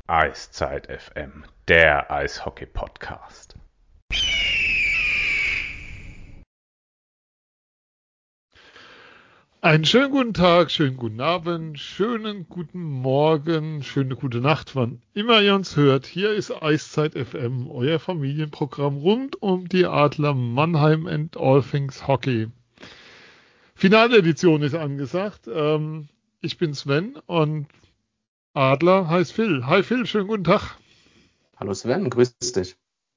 Eiszeit FM, der Eishockey-Podcast. Einen schönen guten Tag, schönen guten Abend, schönen guten Morgen, schöne gute Nacht, wann immer ihr uns hört. Hier ist Eiszeit FM, euer Familienprogramm rund um die Adler Mannheim and all things Hockey. Finaledition ist angesagt. Ich bin Sven und Adler heißt Phil. Hi Phil, schönen guten Tag. Hallo Sven, grüß dich.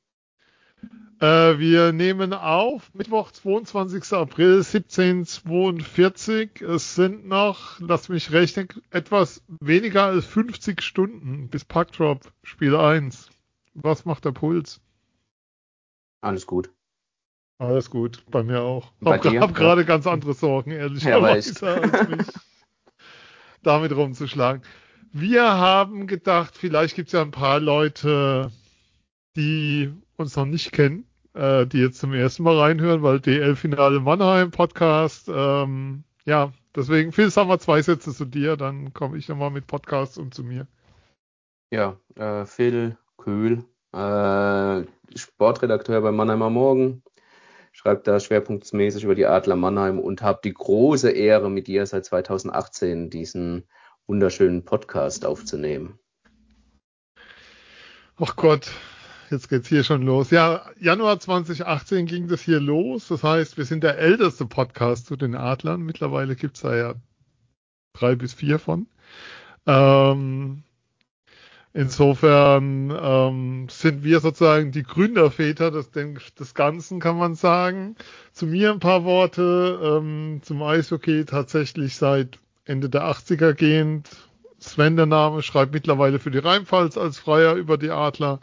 Wir nehmen auf Mittwoch, 22. April, 17:42. Es sind noch, lass mich rechnen, etwas weniger als 50 Stunden bis Puckdrop, Spiel 1. Was macht der Puls? Alles gut. Alles gut, bei mir auch. Bei Ich dir? habe gerade ganz andere Sorgen, ehrlicherweise, als mich damit rumzuschlagen. Wir haben gedacht, vielleicht gibt es ja ein paar Leute, die uns noch nicht kennen, die jetzt zum ersten Mal reinhören, weil DL-Finale Mannheim Podcast, ja, deswegen, Phil, sagen wir 2 Sätze zu dir, dann komme ich nochmal mit Podcasts und zu mir. Ja, Phil Köhl, Sportredakteur bei Mannheimer Morgen, schreibt da schwerpunktmäßig über die Adler Mannheim und habe die große Ehre, mit dir seit 2018 diesen wunderschönen Podcast aufzunehmen. Ach Gott, jetzt geht's hier schon los. Ja, Januar 2018 ging das hier los. Das heißt, wir sind der älteste Podcast zu den Adlern. Mittlerweile gibt's da ja 3 bis 4 von. Insofern sind wir sozusagen die Gründerväter des Ganzen, kann man sagen. Zu mir ein paar Worte. Zum Eishockey tatsächlich seit Ende der 80er gehend. Sven, der Name, schreibt mittlerweile für die Rheinpfalz als Freier über die Adler.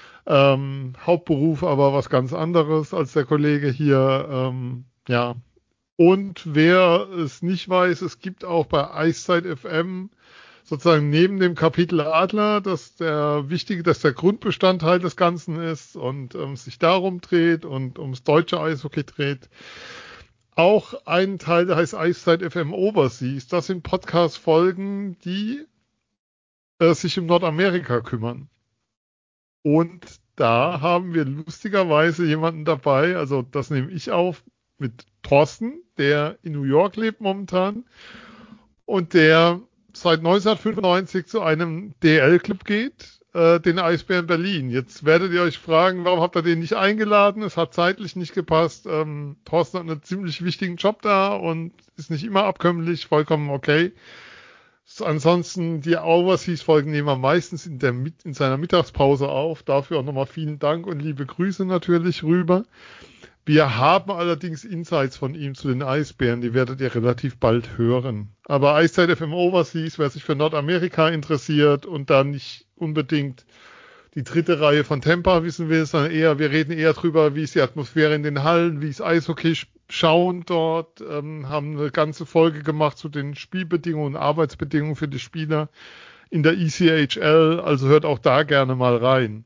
Hauptberuf aber was ganz anderes als der Kollege hier. Ja. Und wer es nicht weiß, es gibt auch bei Eiszeit FM sozusagen neben dem Kapitel Adler, dass der Grundbestandteil des Ganzen ist und sich darum dreht und ums deutsche Eishockey dreht. Auch ein Teil, der heißt Eiszeit FM Overseas. Das sind Podcast-Folgen, die sich um Nordamerika kümmern. Und da haben wir lustigerweise jemanden dabei, also das nehme ich auf, mit Thorsten, der in New York lebt momentan und der seit 1995 zu einem DL-Club geht, den Eisbären Berlin. Jetzt werdet ihr euch fragen, warum habt ihr den nicht eingeladen? Es hat zeitlich nicht gepasst. Thorsten hat einen ziemlich wichtigen Job da und ist nicht immer abkömmlich, vollkommen okay. Ansonsten, die Overseas-Folgen nehmen wir meistens in seiner Mittagspause auf. Dafür auch nochmal vielen Dank und liebe Grüße natürlich rüber. Wir haben allerdings Insights von ihm zu den Eisbären, die werdet ihr relativ bald hören. Aber Eiszeit FM Overseas, wer sich für Nordamerika interessiert und da nicht unbedingt die dritte Reihe von Tampa wissen will, sondern wir reden eher drüber, wie ist die Atmosphäre in den Hallen, wie ist Eishockey schauen dort, haben eine ganze Folge gemacht zu den Spielbedingungen und Arbeitsbedingungen für die Spieler in der ECHL, also hört auch da gerne mal rein.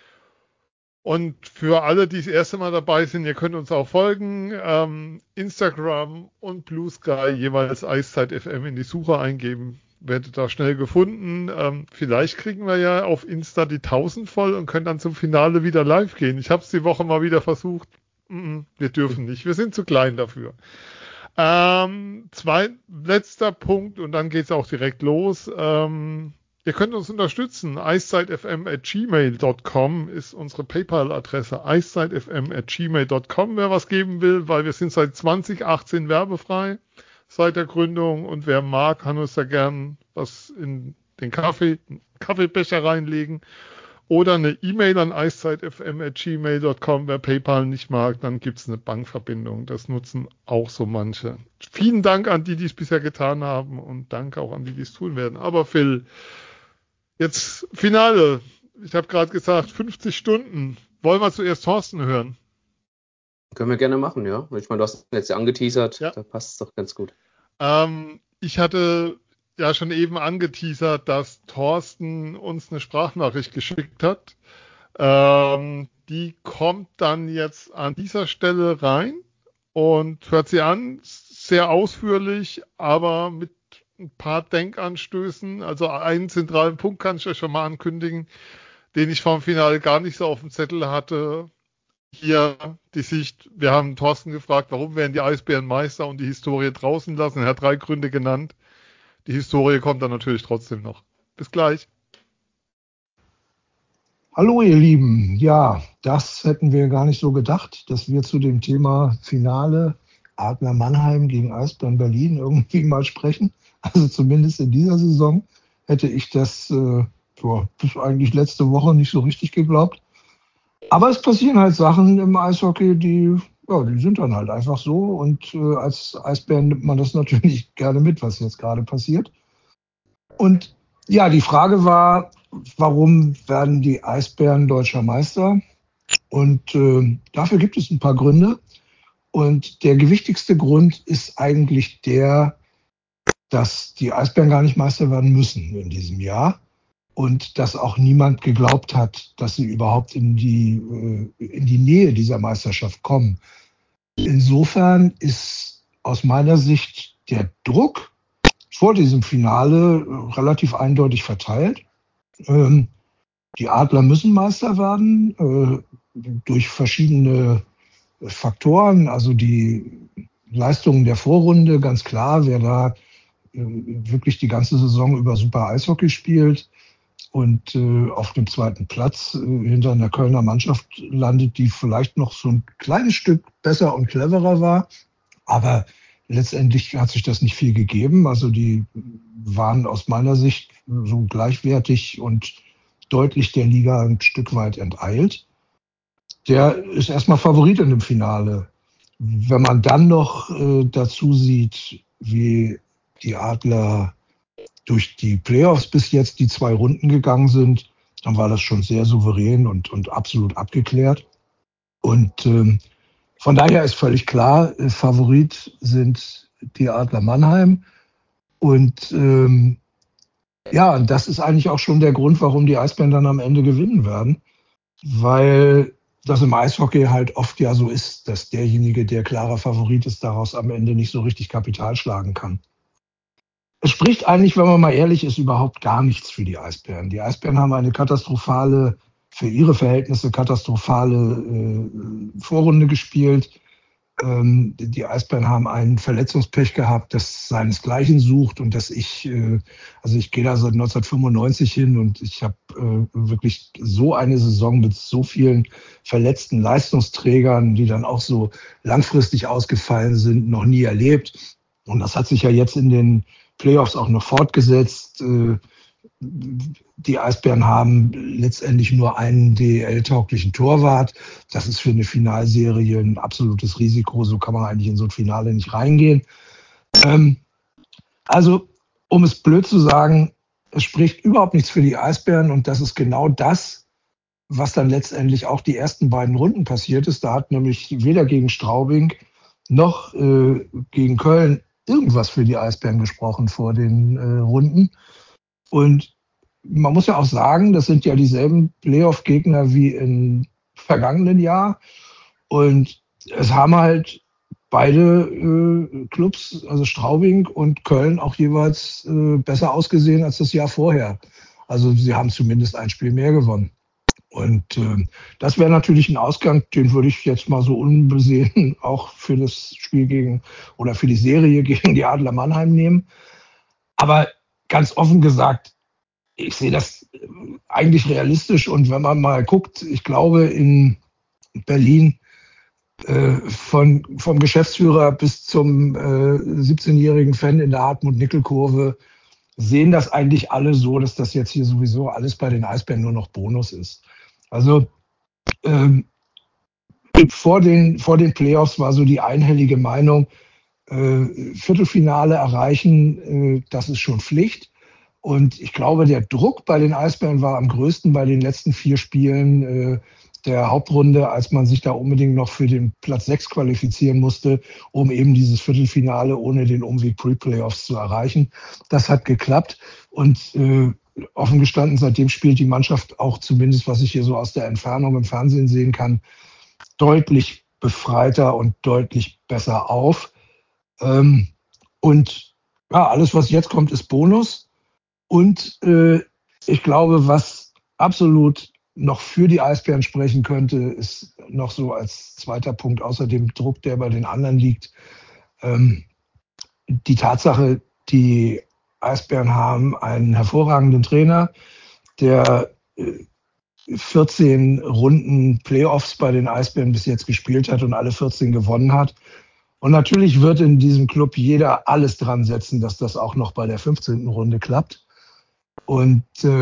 Und für alle, die das erste Mal dabei sind, ihr könnt uns auch folgen. Instagram und Blue Sky jeweils Eiszeit FM in die Suche eingeben. Werdet da schnell gefunden. Vielleicht kriegen wir ja auf Insta die 1000 voll und können dann zum Finale wieder live gehen. Ich habe es die Woche mal wieder versucht. Wir dürfen nicht. Wir sind zu klein dafür. Letzter Punkt und dann geht's auch direkt los. Ihr könnt uns unterstützen. eiszeitfm@gmail.com ist unsere PayPal-Adresse. eiszeitfm@gmail.com, wer was geben will, weil wir sind seit 2018 werbefrei, seit der Gründung. Und wer mag, kann uns da gern was in den Kaffeebecher reinlegen. Oder eine E-Mail an eiszeitfm@gmail.com. Wer PayPal nicht mag, dann gibt's eine Bankverbindung. Das nutzen auch so manche. Vielen Dank an die es bisher getan haben und danke auch an die es tun werden. Aber Phil, jetzt Finale. Ich habe gerade gesagt, 50 Stunden. Wollen wir zuerst Thorsten hören? Können wir gerne machen, ja. Ich meine, du hast jetzt ja angeteasert, Ja. Da passt es doch ganz gut. Ich hatte ja schon eben angeteasert, dass Thorsten uns eine Sprachnachricht geschickt hat. Die kommt dann jetzt an dieser Stelle rein und hört sie an, sehr ausführlich, aber mit ein paar Denkanstößen. Also einen zentralen Punkt kann ich euch schon mal ankündigen, den ich vom Finale gar nicht so auf dem Zettel hatte. Hier die Sicht, wir haben Thorsten gefragt, warum werden die Eisbären Meister und die Historie draußen lassen. Er hat 3 Gründe genannt. Die Historie kommt dann natürlich trotzdem noch. Bis gleich. Hallo ihr Lieben, ja, das hätten wir gar nicht so gedacht, dass wir zu dem Thema Finale Adler Mannheim gegen Eisbären Berlin irgendwie mal sprechen. Also zumindest in dieser Saison hätte ich das bis eigentlich letzte Woche nicht so richtig geglaubt. Aber es passieren halt Sachen im Eishockey, die sind dann halt einfach so. Und als Eisbären nimmt man das natürlich gerne mit, was jetzt gerade passiert. Und ja, die Frage war, warum werden die Eisbären deutscher Meister? Und dafür gibt es ein paar Gründe. Und der gewichtigste Grund ist eigentlich der, dass die Eisbären gar nicht Meister werden müssen in diesem Jahr. Und dass auch niemand geglaubt hat, dass sie überhaupt in die Nähe dieser Meisterschaft kommen. Insofern ist aus meiner Sicht der Druck vor diesem Finale relativ eindeutig verteilt. Die Adler müssen Meister werden durch verschiedene Faktoren, also die Leistungen der Vorrunde, ganz klar, wer da wirklich die ganze Saison über super Eishockey spielt und auf dem zweiten Platz hinter einer Kölner Mannschaft landet, die vielleicht noch so ein kleines Stück besser und cleverer war. Aber letztendlich hat sich das nicht viel gegeben. Also die waren aus meiner Sicht so gleichwertig und deutlich der Liga ein Stück weit enteilt. Der ist erstmal Favorit in dem Finale. Wenn man dann noch dazu sieht, wie die Adler durch die Playoffs bis jetzt die 2 Runden gegangen sind, dann war das schon sehr souverän und absolut abgeklärt. Und von daher ist völlig klar, Favorit sind die Adler Mannheim. Und ja, das ist eigentlich auch schon der Grund, warum die Eisbären dann am Ende gewinnen werden. Weil das im Eishockey halt oft ja so ist, dass derjenige, der klarer Favorit ist, daraus am Ende nicht so richtig Kapital schlagen kann. Es spricht eigentlich, wenn man mal ehrlich ist, überhaupt gar nichts für die Eisbären. Die Eisbären haben eine für ihre Verhältnisse katastrophale Vorrunde gespielt. Die Eisbären haben ein Verletzungspech gehabt, das seinesgleichen sucht und ich gehe da seit 1995 hin und ich habe wirklich so eine Saison mit so vielen verletzten Leistungsträgern, die dann auch so langfristig ausgefallen sind, noch nie erlebt. Und das hat sich ja jetzt in den Playoffs auch noch fortgesetzt. Die Eisbären haben letztendlich nur einen DEL-tauglichen Torwart. Das ist für eine Finalserie ein absolutes Risiko. So kann man eigentlich in so ein Finale nicht reingehen. Also, um es blöd zu sagen, es spricht überhaupt nichts für die Eisbären und das ist genau das, was dann letztendlich auch die ersten beiden Runden passiert ist. Da hat nämlich weder gegen Straubing noch gegen Köln irgendwas für die Eisbären gesprochen vor den Runden. Und man muss ja auch sagen, das sind ja dieselben Playoff-Gegner wie im vergangenen Jahr. Und es haben halt beide Clubs, also Straubing und Köln, auch jeweils besser ausgesehen als das Jahr vorher. Also sie haben zumindest ein Spiel mehr gewonnen. Und das wäre natürlich ein Ausgang, den würde ich jetzt mal so unbesehen auch für das Spiel für die Serie gegen die Adler Mannheim nehmen. Aber ganz offen gesagt, ich sehe das eigentlich realistisch. Und wenn man mal guckt, ich glaube in Berlin vom Geschäftsführer bis zum 17-jährigen Fan in der Hartmut-Nickel-Kurve sehen das eigentlich alle so, dass das jetzt hier sowieso alles bei den Eisbären nur noch Bonus ist. Also vor den Playoffs war so die einhellige Meinung, Viertelfinale erreichen, das ist schon Pflicht. Und ich glaube, der Druck bei den Eisbären war am größten bei den letzten 4 Spielen der Hauptrunde, als man sich da unbedingt noch für den Platz 6 qualifizieren musste, um eben dieses Viertelfinale ohne den Umweg Pre-Playoffs zu erreichen. Das hat geklappt und offen gestanden, seitdem spielt die Mannschaft auch zumindest, was ich hier so aus der Entfernung im Fernsehen sehen kann, deutlich befreiter und deutlich besser auf. Und Ja, alles, was jetzt kommt, ist Bonus. Und ich glaube, was absolut noch für die Eisbären sprechen könnte, ist noch so als zweiter Punkt, außer dem Druck, der bei den anderen liegt, die Tatsache, die Eisbären haben einen hervorragenden Trainer, der 14 Runden Playoffs bei den Eisbären bis jetzt gespielt hat und alle 14 gewonnen hat. Und natürlich wird in diesem Club jeder alles dran setzen, dass das auch noch bei der 15. Runde klappt. Und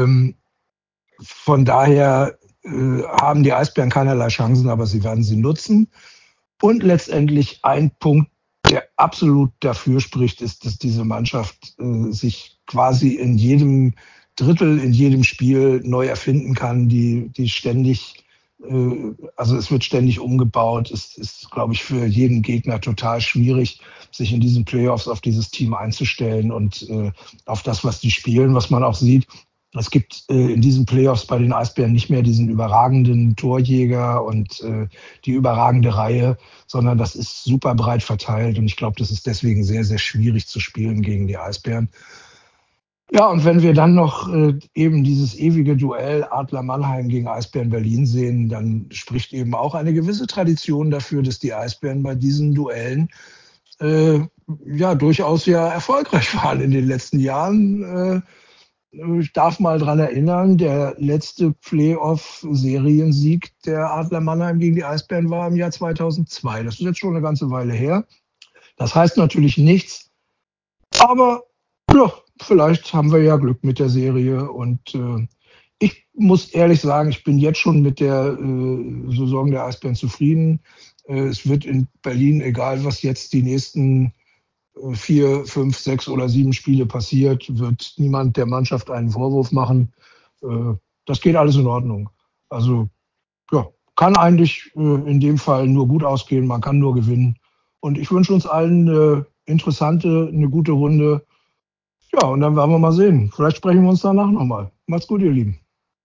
von daher haben die Eisbären keinerlei Chancen, aber sie werden sie nutzen. Und letztendlich ein Punkt, der absolut dafür spricht, ist, dass diese Mannschaft sich quasi in jedem Drittel, in jedem Spiel neu erfinden kann, die ständig, also es wird ständig umgebaut. Es ist, glaube ich, für jeden Gegner total schwierig, sich in diesen Playoffs auf dieses Team einzustellen und auf das, was die spielen, was man auch sieht. Es gibt in diesen Playoffs bei den Eisbären nicht mehr diesen überragenden Torjäger und die überragende Reihe, sondern das ist super breit verteilt. Und ich glaube, das ist deswegen sehr, sehr schwierig zu spielen gegen die Eisbären. Ja, und wenn wir dann noch eben dieses ewige Duell Adler Mannheim gegen Eisbären Berlin sehen, dann spricht eben auch eine gewisse Tradition dafür, dass die Eisbären bei diesen Duellen ja durchaus ja erfolgreich waren in den letzten Jahren. Ich darf mal dran erinnern, der letzte Playoff-Seriensieg der Adler Mannheim gegen die Eisbären war im Jahr 2002. Das ist jetzt schon eine ganze Weile her. Das heißt natürlich nichts, aber ja, vielleicht haben wir ja Glück mit der Serie. Und ich muss ehrlich sagen, ich bin jetzt schon mit der Saison der Eisbären zufrieden. Es wird in Berlin, egal was jetzt die nächsten 4, 5, 6 oder 7 Spiele passiert, wird niemand der Mannschaft einen Vorwurf machen. Das geht alles in Ordnung. Also ja, kann eigentlich in dem Fall nur gut ausgehen, man kann nur gewinnen. Und ich wünsche uns allen eine interessante, eine gute Runde. Ja, und dann werden wir mal sehen. Vielleicht sprechen wir uns danach nochmal. Macht's gut, ihr Lieben.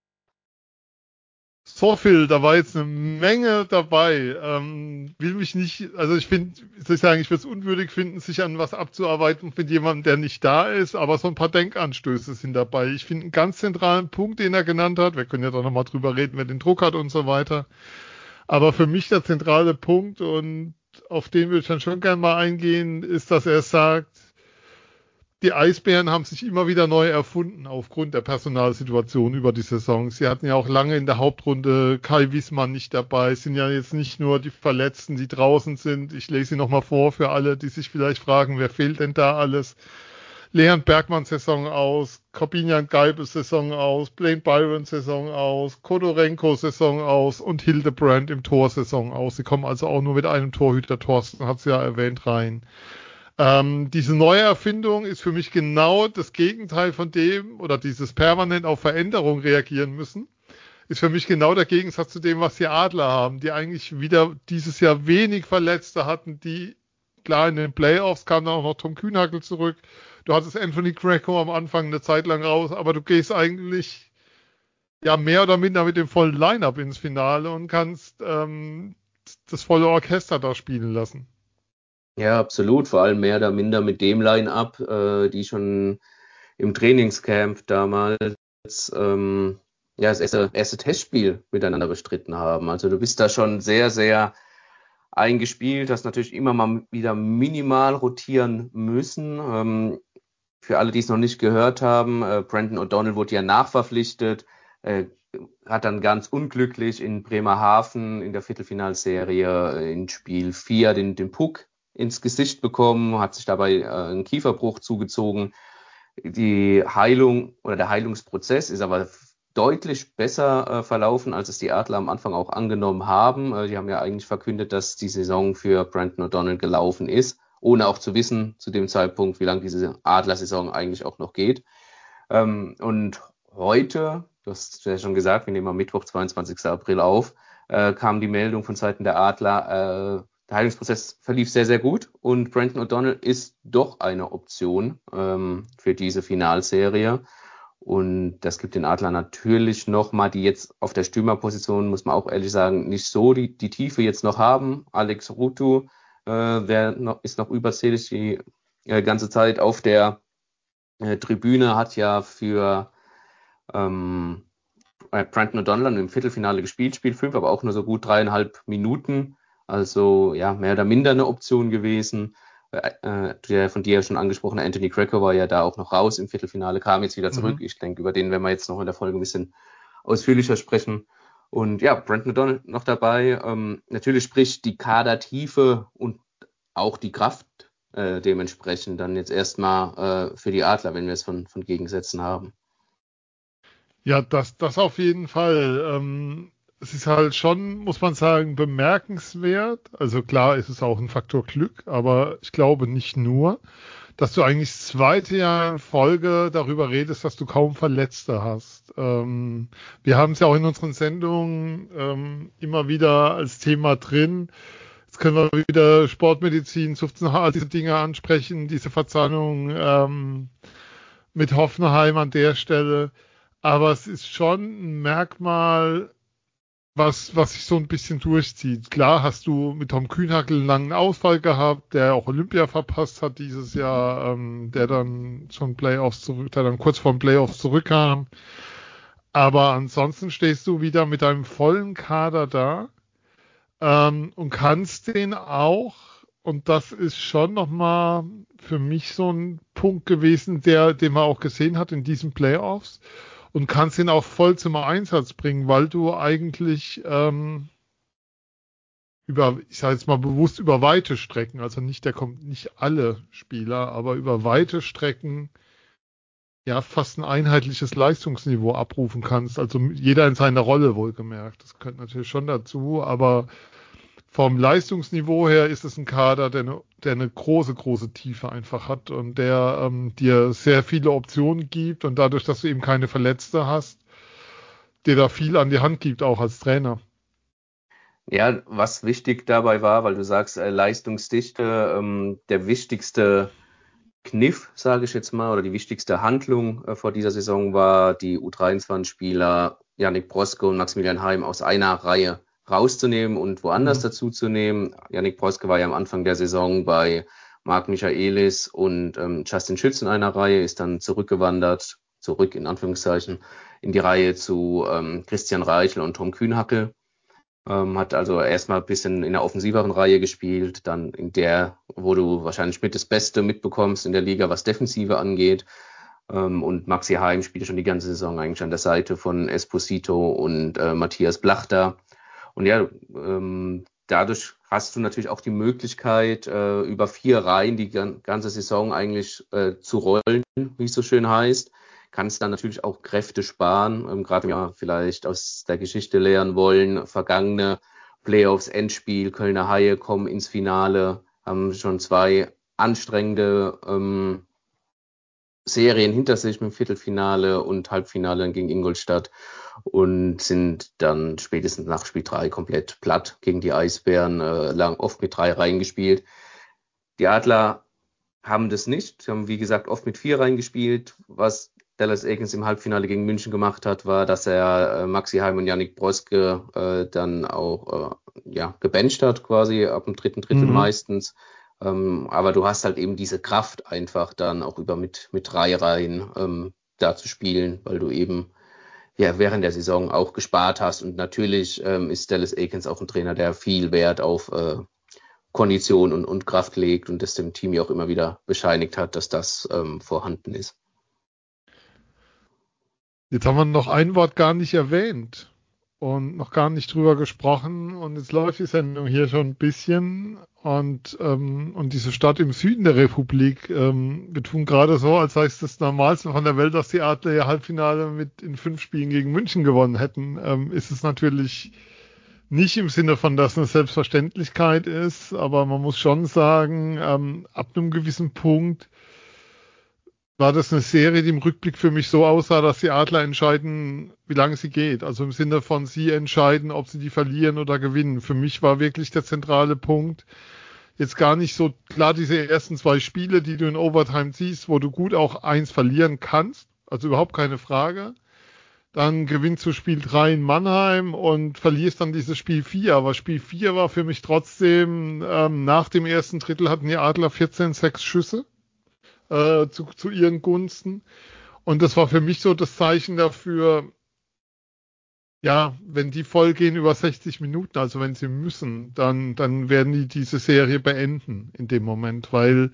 So viel, da war jetzt eine Menge dabei. Will mich nicht, also ich finde, soll ich sagen, ich würde es unwürdig finden, sich an was abzuarbeiten mit jemandem, der nicht da ist, aber so ein paar Denkanstöße sind dabei. Ich finde einen ganz zentralen Punkt, den er genannt hat, wir können ja doch nochmal drüber reden, wer den Druck hat und so weiter, aber für mich der zentrale Punkt, und auf den würde ich dann schon gerne mal eingehen, ist, dass er sagt, die Eisbären haben sich immer wieder neu erfunden aufgrund der Personalsituation über die Saison. Sie hatten ja auch lange in der Hauptrunde Kai Wiesmann nicht dabei. Es sind ja jetzt nicht nur die Verletzten, die draußen sind. Ich lese sie nochmal vor für alle, die sich vielleicht fragen, wer fehlt denn da alles? Leon Bergmann Saison aus, Corbinian Geibel Saison aus, Blaine Byron Saison aus, Kodorenko Saison aus und Hildebrand im Tor Saison aus. Sie kommen also auch nur mit einem Torhüter, Thorsten hat es ja erwähnt, rein. Diese neue Erfindung ist für mich genau das Gegenteil von dem, oder dieses permanent auf Veränderung reagieren müssen, ist für mich genau der Gegensatz zu dem, was die Adler haben, die eigentlich wieder dieses Jahr wenig Verletzte hatten, die, klar, in den Playoffs kam dann auch noch Tom Kühnhackl zurück, du hattest Anthony Greco am Anfang eine Zeit lang raus, aber du gehst eigentlich ja mehr oder minder mit dem vollen Line-Up ins Finale und kannst das volle Orchester da spielen lassen. Ja, absolut. Vor allem mehr oder minder mit dem Line-Up, die schon im Trainingscamp damals ja, das erste Testspiel miteinander bestritten haben. Also du bist da schon sehr, sehr eingespielt, hast natürlich immer mal wieder minimal rotieren müssen. Für alle, die es noch nicht gehört haben, Brandon O'Donnell wurde ja nachverpflichtet, hat dann ganz unglücklich in Bremerhaven in der Viertelfinalserie in Spiel 4 den Puck ins Gesicht bekommen, hat sich dabei einen Kieferbruch zugezogen. Die Heilung oder der Heilungsprozess ist aber deutlich besser verlaufen, als es die Adler am Anfang auch angenommen haben. Die haben ja eigentlich verkündet, dass die Saison für Brandon O'Donnell gelaufen ist, ohne auch zu wissen zu dem Zeitpunkt, wie lange diese Adler-Saison eigentlich auch noch geht. Und heute, du hast ja schon gesagt, wir nehmen am Mittwoch, 22. April auf, kam die Meldung von Seiten der Adler, der Heilungsprozess verlief sehr, sehr gut und Brandon O'Donnell ist doch eine Option für diese Finalserie. Und das gibt den Adler natürlich nochmal, die jetzt auf der Stürmerposition, muss man auch ehrlich sagen, nicht so die Tiefe jetzt noch haben. Alex Ruutu ist noch überzählig, die ganze Zeit auf der Tribüne, hat ja für Brandon O'Donovan im Viertelfinale gespielt, Spiel 5, aber auch nur so gut 3,5 Minuten. Also ja, mehr oder minder eine Option gewesen. Der von dir schon angesprochene Anthony Greco war ja da auch noch raus im Viertelfinale, kam jetzt wieder zurück. Ich denke, über den werden wir jetzt noch in der Folge ein bisschen ausführlicher sprechen. Und ja, Brandon O'Donovan noch dabei. Natürlich spricht die Kadertiefe und auch die Kraft dementsprechend dann jetzt erstmal für die Adler, wenn wir es von Gegensätzen haben. Ja, das auf jeden Fall. Es ist halt schon, muss man sagen, bemerkenswert. Also klar ist es auch ein Faktor Glück, aber ich glaube nicht nur, dass du eigentlich das zweite Jahr in Folge darüber redest, dass du kaum Verletzte hast. Wir haben es ja auch in unseren Sendungen immer wieder als Thema drin. Jetzt können wir wieder Sportmedizin, diese Dinge ansprechen, diese Verzahnung mit Hoffenheim an der Stelle. Aber es ist schon ein Merkmal, was sich so ein bisschen durchzieht. Klar hast du mit Tom Kühnhackl einen langen Ausfall gehabt, der auch Olympia verpasst hat dieses Jahr, der dann kurz vor den Playoffs zurückkam. Aber ansonsten stehst du wieder mit einem vollen Kader da und kannst den auch, und das ist schon nochmal für mich so ein Punkt gewesen, den man auch gesehen hat in diesen Playoffs, und kannst ihn auch voll zum Einsatz bringen, weil du eigentlich ich sage jetzt mal bewusst über weite Strecken, also nicht alle Spieler, aber über weite Strecken ja fast ein einheitliches Leistungsniveau abrufen kannst. Also jeder in seiner Rolle wohlgemerkt. Das gehört natürlich schon dazu, aber vom Leistungsniveau her ist es ein Kader, der eine große, große Tiefe einfach hat und der dir sehr viele Optionen gibt und dadurch, dass du eben keine Verletzte hast, dir da viel an die Hand gibt, auch als Trainer. Ja, was wichtig dabei war, weil du sagst, Leistungsdichte, der wichtigste Kniff, sage ich jetzt mal, oder die wichtigste Handlung vor dieser Saison war, die U23-Spieler Yannick Broske und Maximilian Heim aus einer Reihe rauszunehmen und woanders dazu zu nehmen. Yannick Broske war ja am Anfang der Saison bei Marc Michaelis und Justin Schütz in einer Reihe, ist dann zurück in Anführungszeichen, in die Reihe zu Christian Reichel und Tom Kühnhackl. Hat also erstmal ein bisschen in der offensiveren Reihe gespielt, dann in der, wo du wahrscheinlich mit das Beste mitbekommst in der Liga, was Defensive angeht. Und Maxi Heim spielt schon die ganze Saison eigentlich an der Seite von Esposito und Matthias Blachter. Und ja, dadurch hast du natürlich auch die Möglichkeit, über 4 Reihen die ganze Saison eigentlich zu rollen, wie es so schön heißt. Kannst dann natürlich auch Kräfte sparen, gerade wenn wir vielleicht aus der Geschichte lernen wollen. Vergangene Playoffs, Endspiel, Kölner Haie kommen ins Finale, haben schon 2 anstrengende Serien hinter sich mit dem Viertelfinale und Halbfinale gegen Ingolstadt und sind dann spätestens nach Spiel 3 komplett platt gegen die Eisbären, oft mit 3 Reihen gespielt. Die Adler haben das nicht. Sie haben, wie gesagt, oft mit 4 Reihen gespielt. Was Dallas Eakins im Halbfinale gegen München gemacht hat, war, dass er Maxi Heim und Yannick Broske dann auch gebencht hat, quasi ab dem 3. Drittel meistens. Aber du hast halt eben diese Kraft einfach dann auch mit 3 Reihen da zu spielen, weil du eben während der Saison auch gespart hast. Und natürlich ist Dallas Eakins auch ein Trainer, der viel Wert auf Kondition und Kraft legt und das dem Team ja auch immer wieder bescheinigt hat, dass das vorhanden ist. Jetzt haben wir noch ein Wort gar nicht erwähnt und noch gar nicht drüber gesprochen, und jetzt läuft die Sendung hier schon ein bisschen und diese Stadt im Süden der Republik, wir tun gerade so, als sei es das Normalste von der Welt, dass die Adler ihr Halbfinale in 5 Spielen gegen München gewonnen hätten. Ist es natürlich nicht im Sinne von, dass eine Selbstverständlichkeit ist, aber man muss schon sagen, ab einem gewissen Punkt war das eine Serie, die im Rückblick für mich so aussah, dass die Adler entscheiden, wie lange sie geht. Also im Sinne von, sie entscheiden, ob sie die verlieren oder gewinnen. Für mich war wirklich der zentrale Punkt jetzt gar nicht so klar, diese ersten 2 Spiele, die du in Overtime siehst, wo du gut auch 1 verlieren kannst. Also überhaupt keine Frage. Dann gewinnst du Spiel 3 in Mannheim und verlierst dann dieses Spiel 4. Aber Spiel 4 war für mich trotzdem, nach dem ersten Drittel hatten die Adler 14 Schüsse. zu ihren Gunsten. Und das war für mich so das Zeichen dafür, ja, wenn die voll gehen über 60 Minuten, also wenn sie müssen, dann werden die diese Serie beenden in dem Moment, weil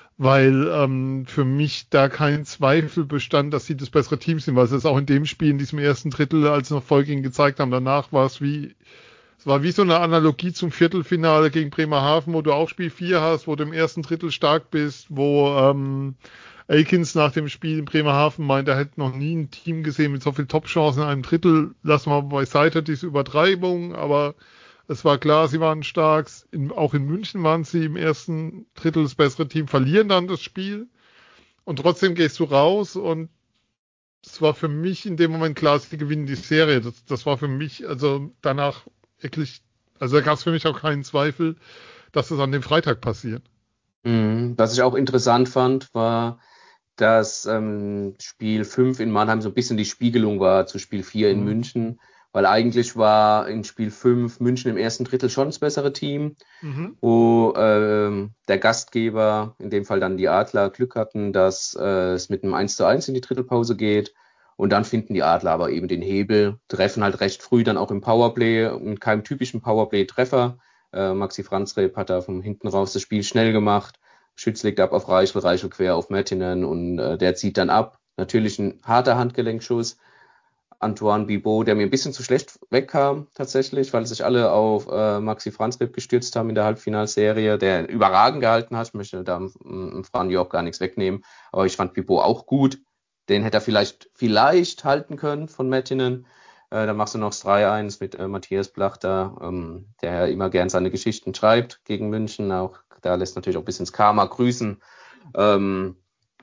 für mich da kein Zweifel bestand, dass sie das bessere Team sind, weil sie es auch in dem Spiel, in diesem ersten Drittel, als sie noch voll gegen gezeigt haben. Danach war es war wie so eine Analogie zum Viertelfinale gegen Bremerhaven, wo du auch Spiel 4 hast, wo du im ersten Drittel stark bist, wo Aikens nach dem Spiel in Bremerhaven meint, er hätte noch nie ein Team gesehen mit so viel Top-Chancen in einem Drittel. Lassen wir beiseite diese Übertreibung, aber es war klar, sie waren stark. Auch in München waren sie im ersten Drittel das bessere Team, verlieren dann das Spiel. Und trotzdem gehst du raus und es war für mich in dem Moment klar, sie gewinnen die Serie. Das war für mich, also danach wirklich, also da gab es für mich auch keinen Zweifel, dass es an dem Freitag passiert. Was ich auch interessant fand, war, dass Spiel 5 in Mannheim so ein bisschen die Spiegelung war zu Spiel 4 in München, weil eigentlich war in Spiel 5 München im ersten Drittel schon das bessere Team, wo der Gastgeber, in dem Fall dann die Adler, Glück hatten, dass es mit einem 1:1 in die Drittelpause geht. Und dann finden die Adler aber eben den Hebel, treffen halt recht früh dann auch im Powerplay, mit keinem typischen Powerplay-Treffer. Maxi Franzreb hat da von hinten raus das Spiel schnell gemacht. Schütz legt ab auf Reichel quer auf Mettinen und der zieht dann ab. Natürlich ein harter Handgelenkschuss. Antoine Bibeau, der mir ein bisschen zu schlecht wegkam tatsächlich, weil sich alle auf Maxi Franzreb gestürzt haben in der Halbfinalserie, der überragend gehalten hat. Ich möchte da Franjo auch gar nichts wegnehmen, aber ich fand Bibeau auch gut. Den hätte er vielleicht halten können von Mettinen. Dann machst du noch das 3:1 mit Matthias Blachter, der immer gern seine Geschichten schreibt gegen München. Auch da lässt natürlich auch ein bisschen das Karma grüßen. Und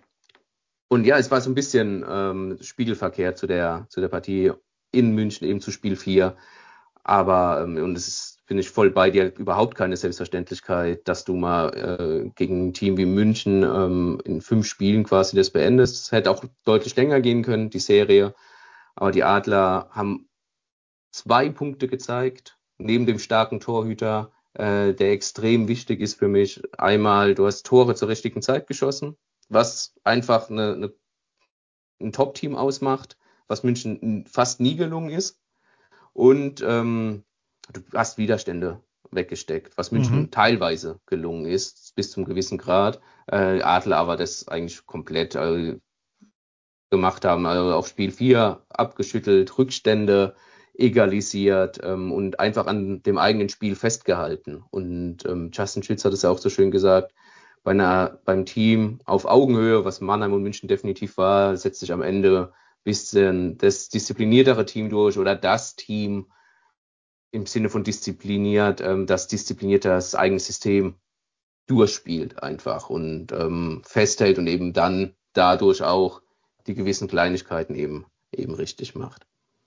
ja, es war so ein bisschen Spiegelverkehr zu der Partie in München, eben zu Spiel 4. Aber, und es ist, finde ich, voll bei dir, überhaupt keine Selbstverständlichkeit, dass du mal gegen ein Team wie München in 5 Spielen quasi das beendest. Es hätte auch deutlich länger gehen können, die Serie. Aber die Adler haben 2 Punkte gezeigt, neben dem starken Torhüter, der extrem wichtig ist für mich. Einmal, du hast Tore zur richtigen Zeit geschossen, was einfach ein Top-Team ausmacht, was München fast nie gelungen ist. Und du hast Widerstände weggesteckt, was München teilweise gelungen ist, bis zum gewissen Grad. Adler aber das eigentlich komplett gemacht haben, also auf Spiel 4 abgeschüttelt, Rückstände egalisiert und einfach an dem eigenen Spiel festgehalten. Und Justin Schütz hat es ja auch so schön gesagt, beim Team auf Augenhöhe, was Mannheim und München definitiv war, setzt sich am Ende ein bisschen das diszipliniertere Team durch oder das Team im Sinne von diszipliniert, das disziplinierte das eigene System durchspielt einfach und festhält und eben dann dadurch auch die gewissen Kleinigkeiten eben richtig macht.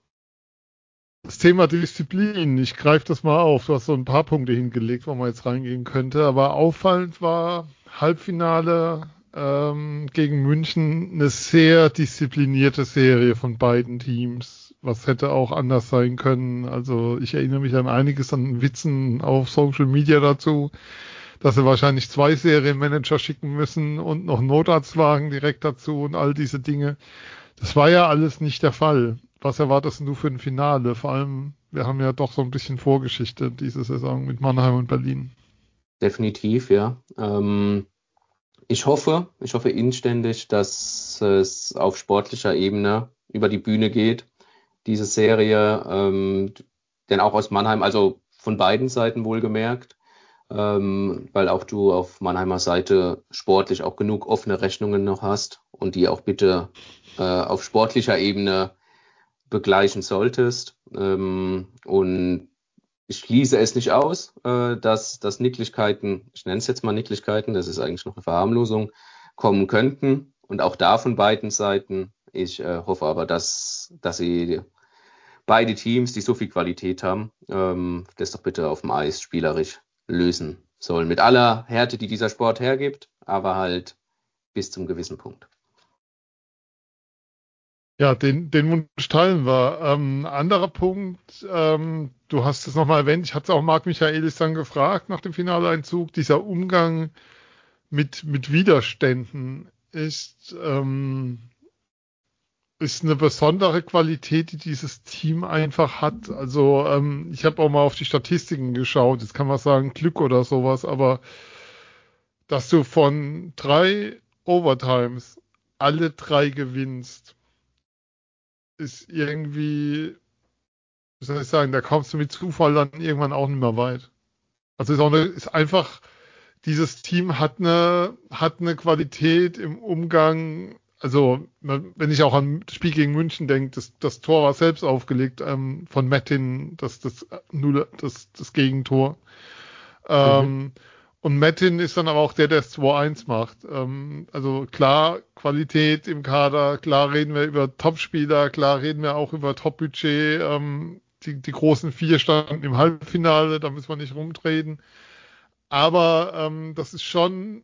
Das Thema Disziplin, ich greife das mal auf. Du hast so ein paar Punkte hingelegt, wo man jetzt reingehen könnte. Aber auffallend war Halbfinale gegen München eine sehr disziplinierte Serie von beiden Teams. Was hätte auch anders sein können. Also ich erinnere mich an einiges an Witzen auf Social Media dazu, dass sie wahrscheinlich 2 Serienmanager schicken müssen und noch Notarztwagen direkt dazu und all diese Dinge. Das war ja alles nicht der Fall. Was erwartest du für ein Finale? Vor allem, wir haben ja doch so ein bisschen Vorgeschichte diese Saison mit Mannheim und Berlin. Definitiv, ja. Ich hoffe inständig, dass es auf sportlicher Ebene über die Bühne geht, diese Serie, denn auch aus Mannheim, also von beiden Seiten wohlgemerkt, weil auch du auf Mannheimer Seite sportlich auch genug offene Rechnungen noch hast und die auch bitte auf sportlicher Ebene begleichen solltest. Und ich schließe es nicht aus, dass Nicklichkeiten, ich nenne es jetzt mal Nicklichkeiten, das ist eigentlich noch eine Verharmlosung, kommen könnten. Und auch da von beiden Seiten. Ich hoffe aber, dass sie beide Teams, die so viel Qualität haben, das doch bitte auf dem Eis spielerisch lösen sollen. Mit aller Härte, die dieser Sport hergibt, aber halt bis zum gewissen Punkt. Ja, den Wunsch teilen wir. Anderer Punkt, du hast es nochmal erwähnt, ich hatte es auch Marc Michaelis dann gefragt nach dem Finaleinzug, dieser Umgang mit Widerständen. ist eine besondere Qualität, die dieses Team einfach hat. Also ich habe auch mal auf die Statistiken geschaut. Jetzt kann man sagen Glück oder sowas, aber dass du von 3 Overtimes alle 3 gewinnst, ist irgendwie, wie soll ich sagen, da kommst du mit Zufall dann irgendwann auch nicht mehr weit. Also ist einfach, dieses Team hat eine Qualität im Umgang. Also, wenn ich auch an das Spiel gegen München denke, das Tor war selbst aufgelegt, von Metin, das Gegentor. Und Metin ist dann aber auch der das 2-1 macht. Also klar, Qualität im Kader, klar reden wir über Topspieler, klar reden wir auch über Top-Budget. Die großen 4 standen im Halbfinale, da müssen wir nicht rumtreten. Aber das ist schon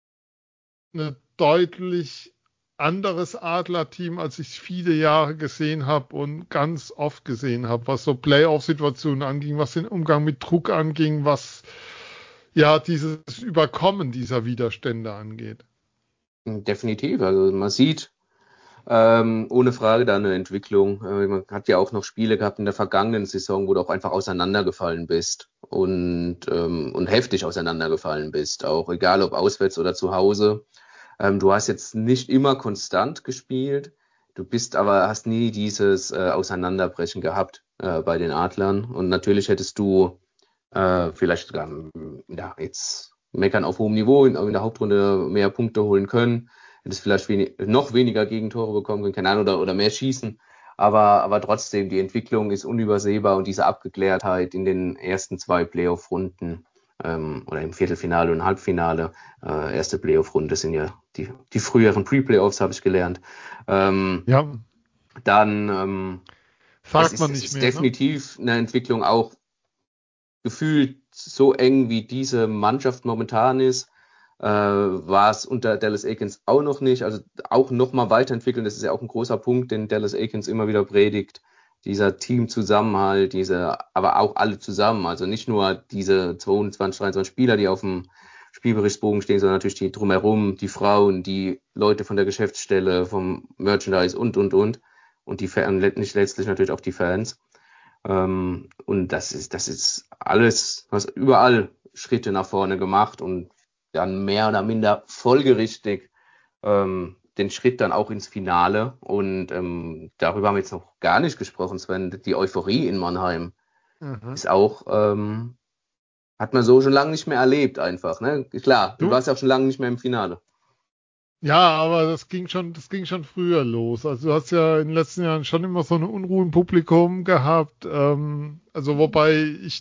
ein deutlich anderes Adler-Team, als ich viele Jahre gesehen habe und ganz oft gesehen habe, was so Playoff-Situationen anging, was den Umgang mit Druck anging, was ja dieses Überkommen dieser Widerstände angeht. Definitiv. Also man sieht ohne Frage da eine Entwicklung. Man hat ja auch noch Spiele gehabt in der vergangenen Saison, wo du auch einfach auseinandergefallen bist und heftig auseinandergefallen bist, auch egal ob auswärts oder zu Hause. Du hast jetzt nicht immer konstant gespielt, du bist aber, hast nie dieses Auseinanderbrechen gehabt bei den Adlern. Und natürlich hättest du vielleicht sogar, ja, jetzt meckern auf hohem Niveau in der Hauptrunde mehr Punkte holen können. Hättest vielleicht noch weniger Gegentore bekommen können, keine Ahnung, oder mehr schießen. Aber trotzdem, die Entwicklung ist unübersehbar und diese Abgeklärtheit in den ersten 2 Playoff-Runden oder im Viertelfinale und Halbfinale. Erste Playoff-Runde sind ja die früheren Pre-Playoffs, habe ich gelernt. Ja, Dann sagt man nicht ist mehr, definitiv eine Entwicklung auch gefühlt so eng, wie diese Mannschaft momentan ist, war es unter Dallas Eakins auch noch nicht. Also auch nochmal weiterentwickeln, das ist ja auch ein großer Punkt, den Dallas Eakins immer wieder predigt. Dieser Teamzusammenhalt, aber auch alle zusammen. Also nicht nur diese 22, 23 Spieler, die auf dem Spielberichtsbogen stehen, sondern natürlich die drumherum, die Frauen, die Leute von der Geschäftsstelle, vom Merchandise und. Und die Fans, nicht letztlich natürlich auch die Fans. Und das ist alles, was überall Schritte nach vorne gemacht und dann mehr oder minder folgerichtig den Schritt dann auch ins Finale. Und darüber haben wir jetzt noch gar nicht gesprochen, Sven. Die Euphorie in Mannheim ist auch, hat man so schon lange nicht mehr erlebt einfach. Ne? Klar, du warst ja auch schon lange nicht mehr im Finale. Ja, aber das ging schon früher los. Also du hast ja in den letzten Jahren schon immer so eine Unruhe im Publikum gehabt. Also wobei ich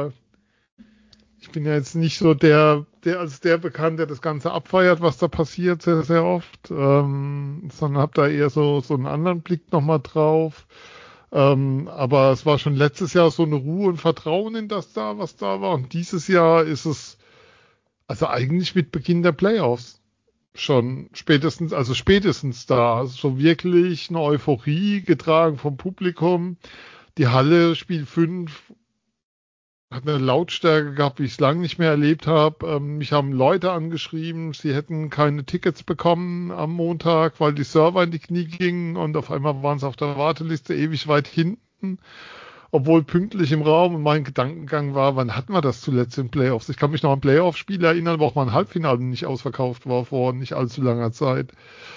bin ja jetzt nicht so der bekannt, der das Ganze abfeiert, was da passiert, sehr, sehr oft, sondern habe da eher so einen anderen Blick nochmal drauf. Aber es war schon letztes Jahr so eine Ruhe und Vertrauen in das da, was da war. Und dieses Jahr ist es, also eigentlich mit Beginn der Playoffs schon spätestens da. Also so wirklich eine Euphorie getragen vom Publikum. Die Halle, Spiel 5, hat eine Lautstärke gehabt, wie ich es lange nicht mehr erlebt habe. Mich haben Leute angeschrieben, sie hätten keine Tickets bekommen am Montag, weil die Server in die Knie gingen und auf einmal waren sie auf der Warteliste ewig weit hinten, obwohl pünktlich im Raum. Und mein Gedankengang war, wann hatten wir das zuletzt in Playoffs? Ich kann mich noch an Playoff-Spiele erinnern, wo auch mal ein Halbfinale nicht ausverkauft war vor nicht allzu langer Zeit.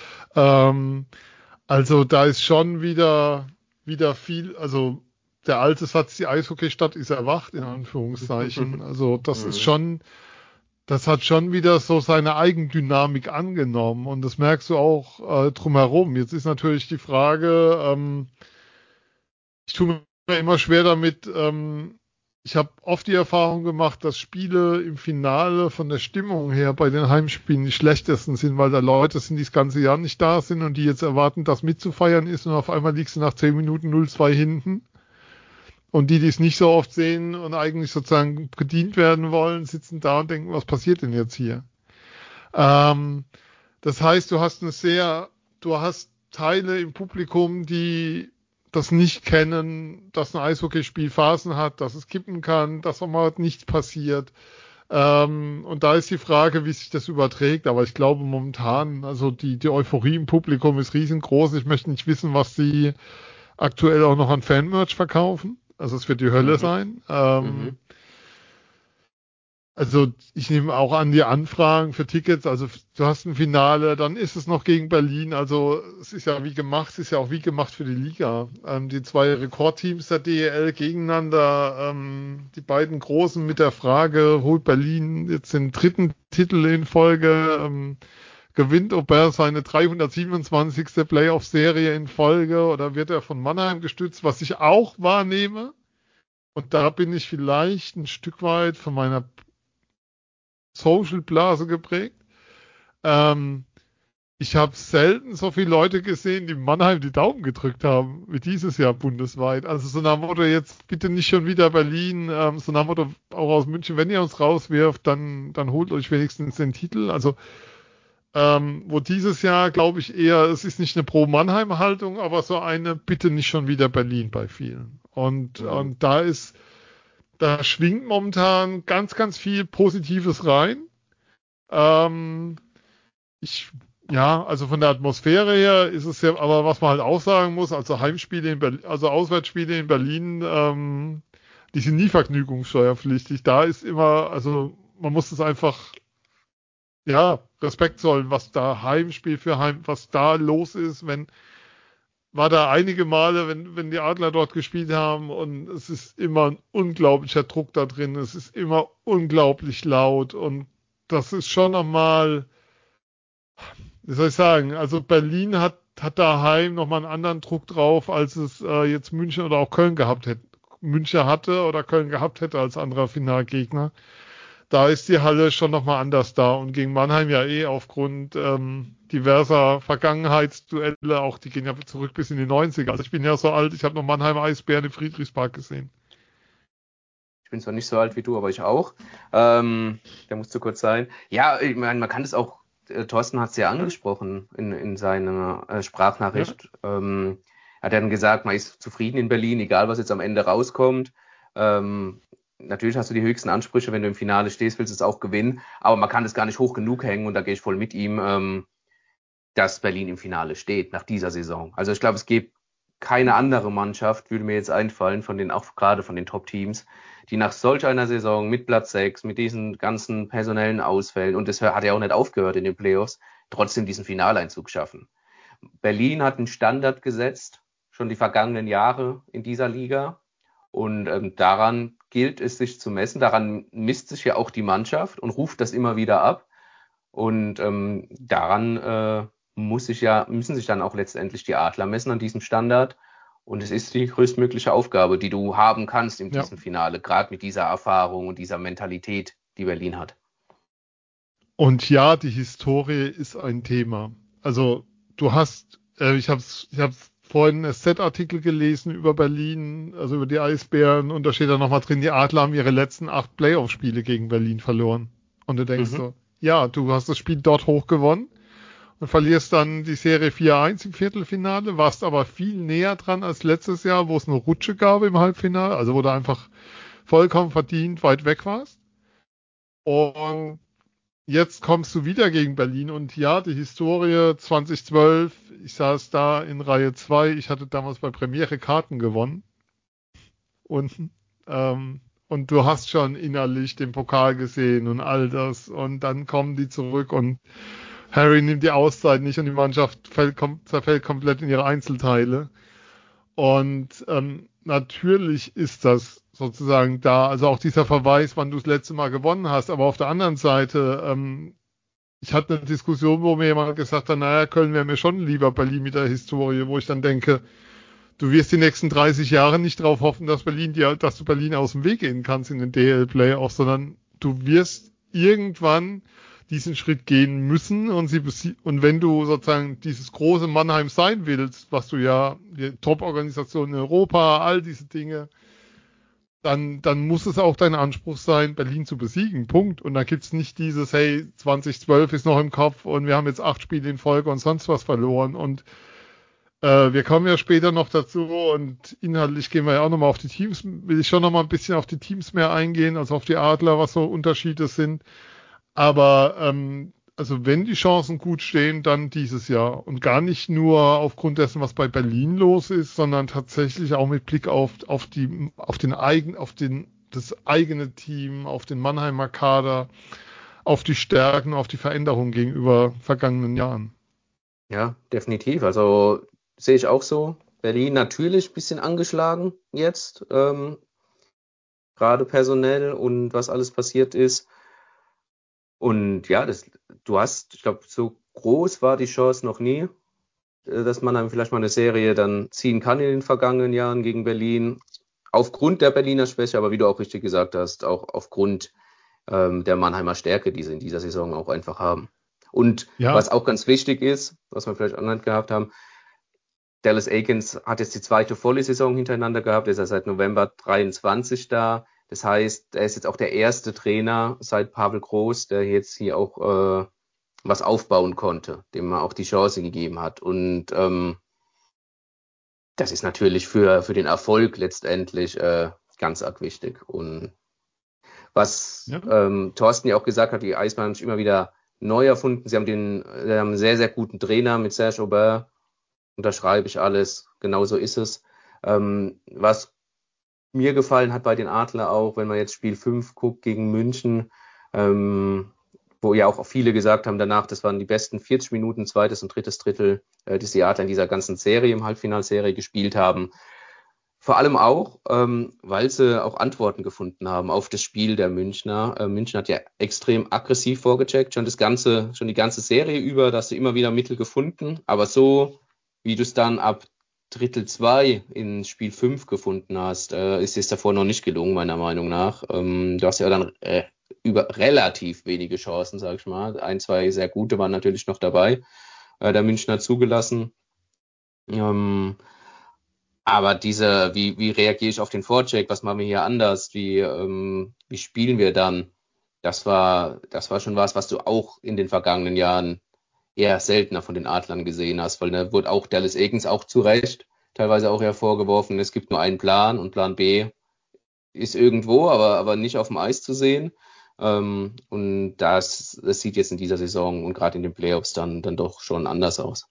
Also da ist schon wieder viel, also der alte Satz, die Eishockeystadt ist erwacht, in Anführungszeichen. Also das ist schon, das hat schon wieder so seine Eigendynamik angenommen und das merkst du auch drumherum. Jetzt ist natürlich die Frage, ich tue mir immer schwer damit, ich habe oft die Erfahrung gemacht, dass Spiele im Finale von der Stimmung her bei den Heimspielen die schlechtesten sind, weil da Leute sind, die das ganze Jahr nicht da sind und die jetzt erwarten, das mitzufeiern ist und auf einmal liegst du nach 10 Minuten 0-2 hinten. Und die es nicht so oft sehen und eigentlich sozusagen bedient werden wollen, sitzen da und denken, was passiert denn jetzt hier? Das heißt, du hast Teile im Publikum, die das nicht kennen, dass ein Eishockeyspiel Phasen hat, dass es kippen kann, dass auch mal nichts passiert. Und da ist die Frage, wie sich das überträgt. Aber ich glaube momentan, also die Euphorie im Publikum ist riesengroß. Ich möchte nicht wissen, was sie aktuell auch noch an Fanmerch verkaufen. Also es wird die Hölle sein. Also ich nehme auch an, die Anfragen für Tickets, also du hast ein Finale, dann ist es noch gegen Berlin, also es ist ja wie gemacht, es ist ja auch wie gemacht für die Liga. Die zwei Rekordteams der DEL gegeneinander, die beiden Großen mit der Frage, holt Berlin jetzt den dritten Titel in Folge, gewinnt Aubert seine 327. Playoff-Serie in Folge oder wird er von Mannheim gestützt, was ich auch wahrnehme. Und da bin ich vielleicht ein Stück weit von meiner Social-Blase geprägt. Ich habe selten so viele Leute gesehen, die Mannheim die Daumen gedrückt haben, wie dieses Jahr bundesweit. Also so nach dem Motto, jetzt bitte nicht schon wieder Berlin, so nach dem Motto auch aus München, wenn ihr uns rauswirft, dann holt euch wenigstens den Titel. Also wo dieses Jahr, glaube ich, eher, es ist nicht eine Pro-Mannheim-Haltung, aber so eine bitte nicht schon wieder Berlin bei vielen. Und da schwingt momentan ganz, ganz viel Positives rein. Also von der Atmosphäre her ist es ja, aber was man halt auch sagen muss, also Heimspiele in Berlin, also Auswärtsspiele in Berlin, die sind nie vergnügungssteuerpflichtig. Da ist immer, also man muss es einfach, Respekt zollen, was da Heimspiel für was da los ist, war da einige Male, wenn die Adler dort gespielt haben und es ist immer ein unglaublicher Druck da drin, es ist immer unglaublich laut und das ist schon nochmal, wie soll ich sagen, also Berlin hat daheim nochmal einen anderen Druck drauf, als es jetzt München oder auch Köln gehabt hätte. München hatte oder Köln gehabt hätte als anderer Finalgegner. Da ist die Halle schon nochmal anders da und gegen Mannheim ja aufgrund diverser Vergangenheitsduelle, auch die gehen ja zurück bis in die 90er. Also ich bin ja so alt, ich habe noch Mannheim Eisbären im Friedrichspark gesehen. Ich bin zwar nicht so alt wie du, aber ich auch. Der musste kurz sein. Ja, ich meine, man kann das auch, Thorsten hat es ja angesprochen in seiner Sprachnachricht. Ja. Hat er dann gesagt, man ist zufrieden in Berlin, egal was jetzt am Ende rauskommt. Natürlich hast du die höchsten Ansprüche, wenn du im Finale stehst, willst du es auch gewinnen, aber man kann das gar nicht hoch genug hängen und da gehe ich voll mit ihm, dass Berlin im Finale steht nach dieser Saison. Also ich glaube, es gibt keine andere Mannschaft, würde mir jetzt einfallen, auch gerade von den Top-Teams, die nach solch einer Saison mit Platz 6, mit diesen ganzen personellen Ausfällen, und das hat ja auch nicht aufgehört in den Playoffs, trotzdem diesen Finaleinzug schaffen. Berlin hat einen Standard gesetzt, schon die vergangenen Jahre in dieser Liga. Und daran gilt es, sich zu messen. Daran misst sich ja auch die Mannschaft und ruft das immer wieder ab. Und daran müssen sich dann auch letztendlich die Adler messen an diesem Standard. Und es ist die größtmögliche Aufgabe, die du haben kannst in diesem Finale, gerade mit dieser Erfahrung und dieser Mentalität, die Berlin hat. Und ja, die Historie ist ein Thema. Also du hast, ich hab's vorhin einen SZ-Artikel gelesen über Berlin, also über die Eisbären, und da steht da nochmal drin, die Adler haben ihre letzten 8 Playoff-Spiele gegen Berlin verloren. Und du denkst so, ja, du hast das Spiel dort hoch gewonnen und verlierst dann die Serie 4-1 im Viertelfinale, warst aber viel näher dran als letztes Jahr, wo es eine Rutsche gab im Halbfinale, also wo du einfach vollkommen verdient weit weg warst. Und jetzt kommst du wieder gegen Berlin und ja, die Historie 2012, ich saß da in Reihe 2, ich hatte damals bei Premiere Karten gewonnen und du hast schon innerlich den Pokal gesehen und all das und dann kommen die zurück und Harry nimmt die Auszeit nicht und die Mannschaft zerfällt komplett in ihre Einzelteile und natürlich ist das sozusagen da, also auch dieser Verweis, wann du das letzte Mal gewonnen hast, aber auf der anderen Seite, ich hatte eine Diskussion, wo mir jemand gesagt hat, naja, Köln wäre mir schon lieber Berlin mit der Historie, wo ich dann denke, du wirst die nächsten 30 Jahre nicht darauf hoffen, dass du Berlin aus dem Weg gehen kannst in den DL-Playoffs, sondern du wirst irgendwann diesen Schritt gehen müssen und wenn du sozusagen dieses große Mannheim sein willst, was du ja, die Top-Organisation in Europa, all diese Dinge, dann muss es auch dein Anspruch sein, Berlin zu besiegen. Punkt. Und da gibt's nicht dieses, hey, 2012 ist noch im Kopf und wir haben jetzt 8 Spiele in Folge und sonst was verloren. Und Wir kommen ja später noch dazu und inhaltlich gehen wir ja auch nochmal auf die Teams, will ich schon nochmal ein bisschen auf die Teams mehr eingehen, also auf die Adler, was so Unterschiede sind. Aber also wenn die Chancen gut stehen, dann dieses Jahr. Und gar nicht nur aufgrund dessen, was bei Berlin los ist, sondern tatsächlich auch mit Blick auf das eigene Team, auf den Mannheimer Kader, auf die Stärken, auf die Veränderungen gegenüber vergangenen Jahren. Ja, definitiv. Also sehe ich auch so. Berlin natürlich ein bisschen angeschlagen jetzt, gerade personell und was alles passiert ist. Und ja, ich glaube, so groß war die Chance noch nie, dass man dann vielleicht mal eine Serie dann ziehen kann in den vergangenen Jahren gegen Berlin. Aufgrund der Berliner Schwäche, aber wie du auch richtig gesagt hast, auch aufgrund der Mannheimer Stärke, die sie in dieser Saison auch einfach haben. Und Ja, was auch ganz wichtig ist, was wir vielleicht online gehabt haben, Dallas Eakins hat jetzt die zweite volle Saison hintereinander gehabt, ist er seit November 23 da. Das heißt, er ist jetzt auch der erste Trainer seit Pavel Groß, der jetzt hier auch was aufbauen konnte, dem man auch die Chance gegeben hat. Und das ist natürlich für den Erfolg letztendlich ganz arg wichtig. Und was ja. Thorsten ja auch gesagt hat, die Eisbären haben sich immer wieder neu erfunden. Sie haben einen sehr, sehr guten Trainer mit Serge Aubert. Unterschreibe ich alles. Genauso ist es. Was mir gefallen hat bei den Adler auch, wenn man jetzt Spiel 5 guckt gegen München, wo ja auch viele gesagt haben danach, das waren die besten 40 Minuten, zweites und drittes Drittel, die die Adler in dieser ganzen Serie, im Halbfinalserie gespielt haben. Vor allem auch, weil sie auch Antworten gefunden haben auf das Spiel der Münchner. München hat ja extrem aggressiv vorgecheckt, schon die ganze Serie über, dass sie immer wieder Mittel gefunden, aber so, wie du es dann ab Drittel 2 in Spiel 5 gefunden hast, ist es davor noch nicht gelungen, meiner Meinung nach. Du hast ja dann über relativ wenige Chancen, sag ich mal. Ein, zwei sehr gute waren natürlich noch dabei, der Münchner zugelassen. Aber wie reagiere ich auf den Vorcheck? Was machen wir hier anders? Wie spielen wir dann? Das war schon was du auch in den vergangenen Jahren eher seltener von den Adlern gesehen hast, weil da wurde auch Dallas Eakins auch zu Recht teilweise auch hervorgeworfen, es gibt nur einen Plan und Plan B ist irgendwo, aber nicht auf dem Eis zu sehen. Und das sieht jetzt in dieser Saison und gerade in den Playoffs dann doch schon anders aus.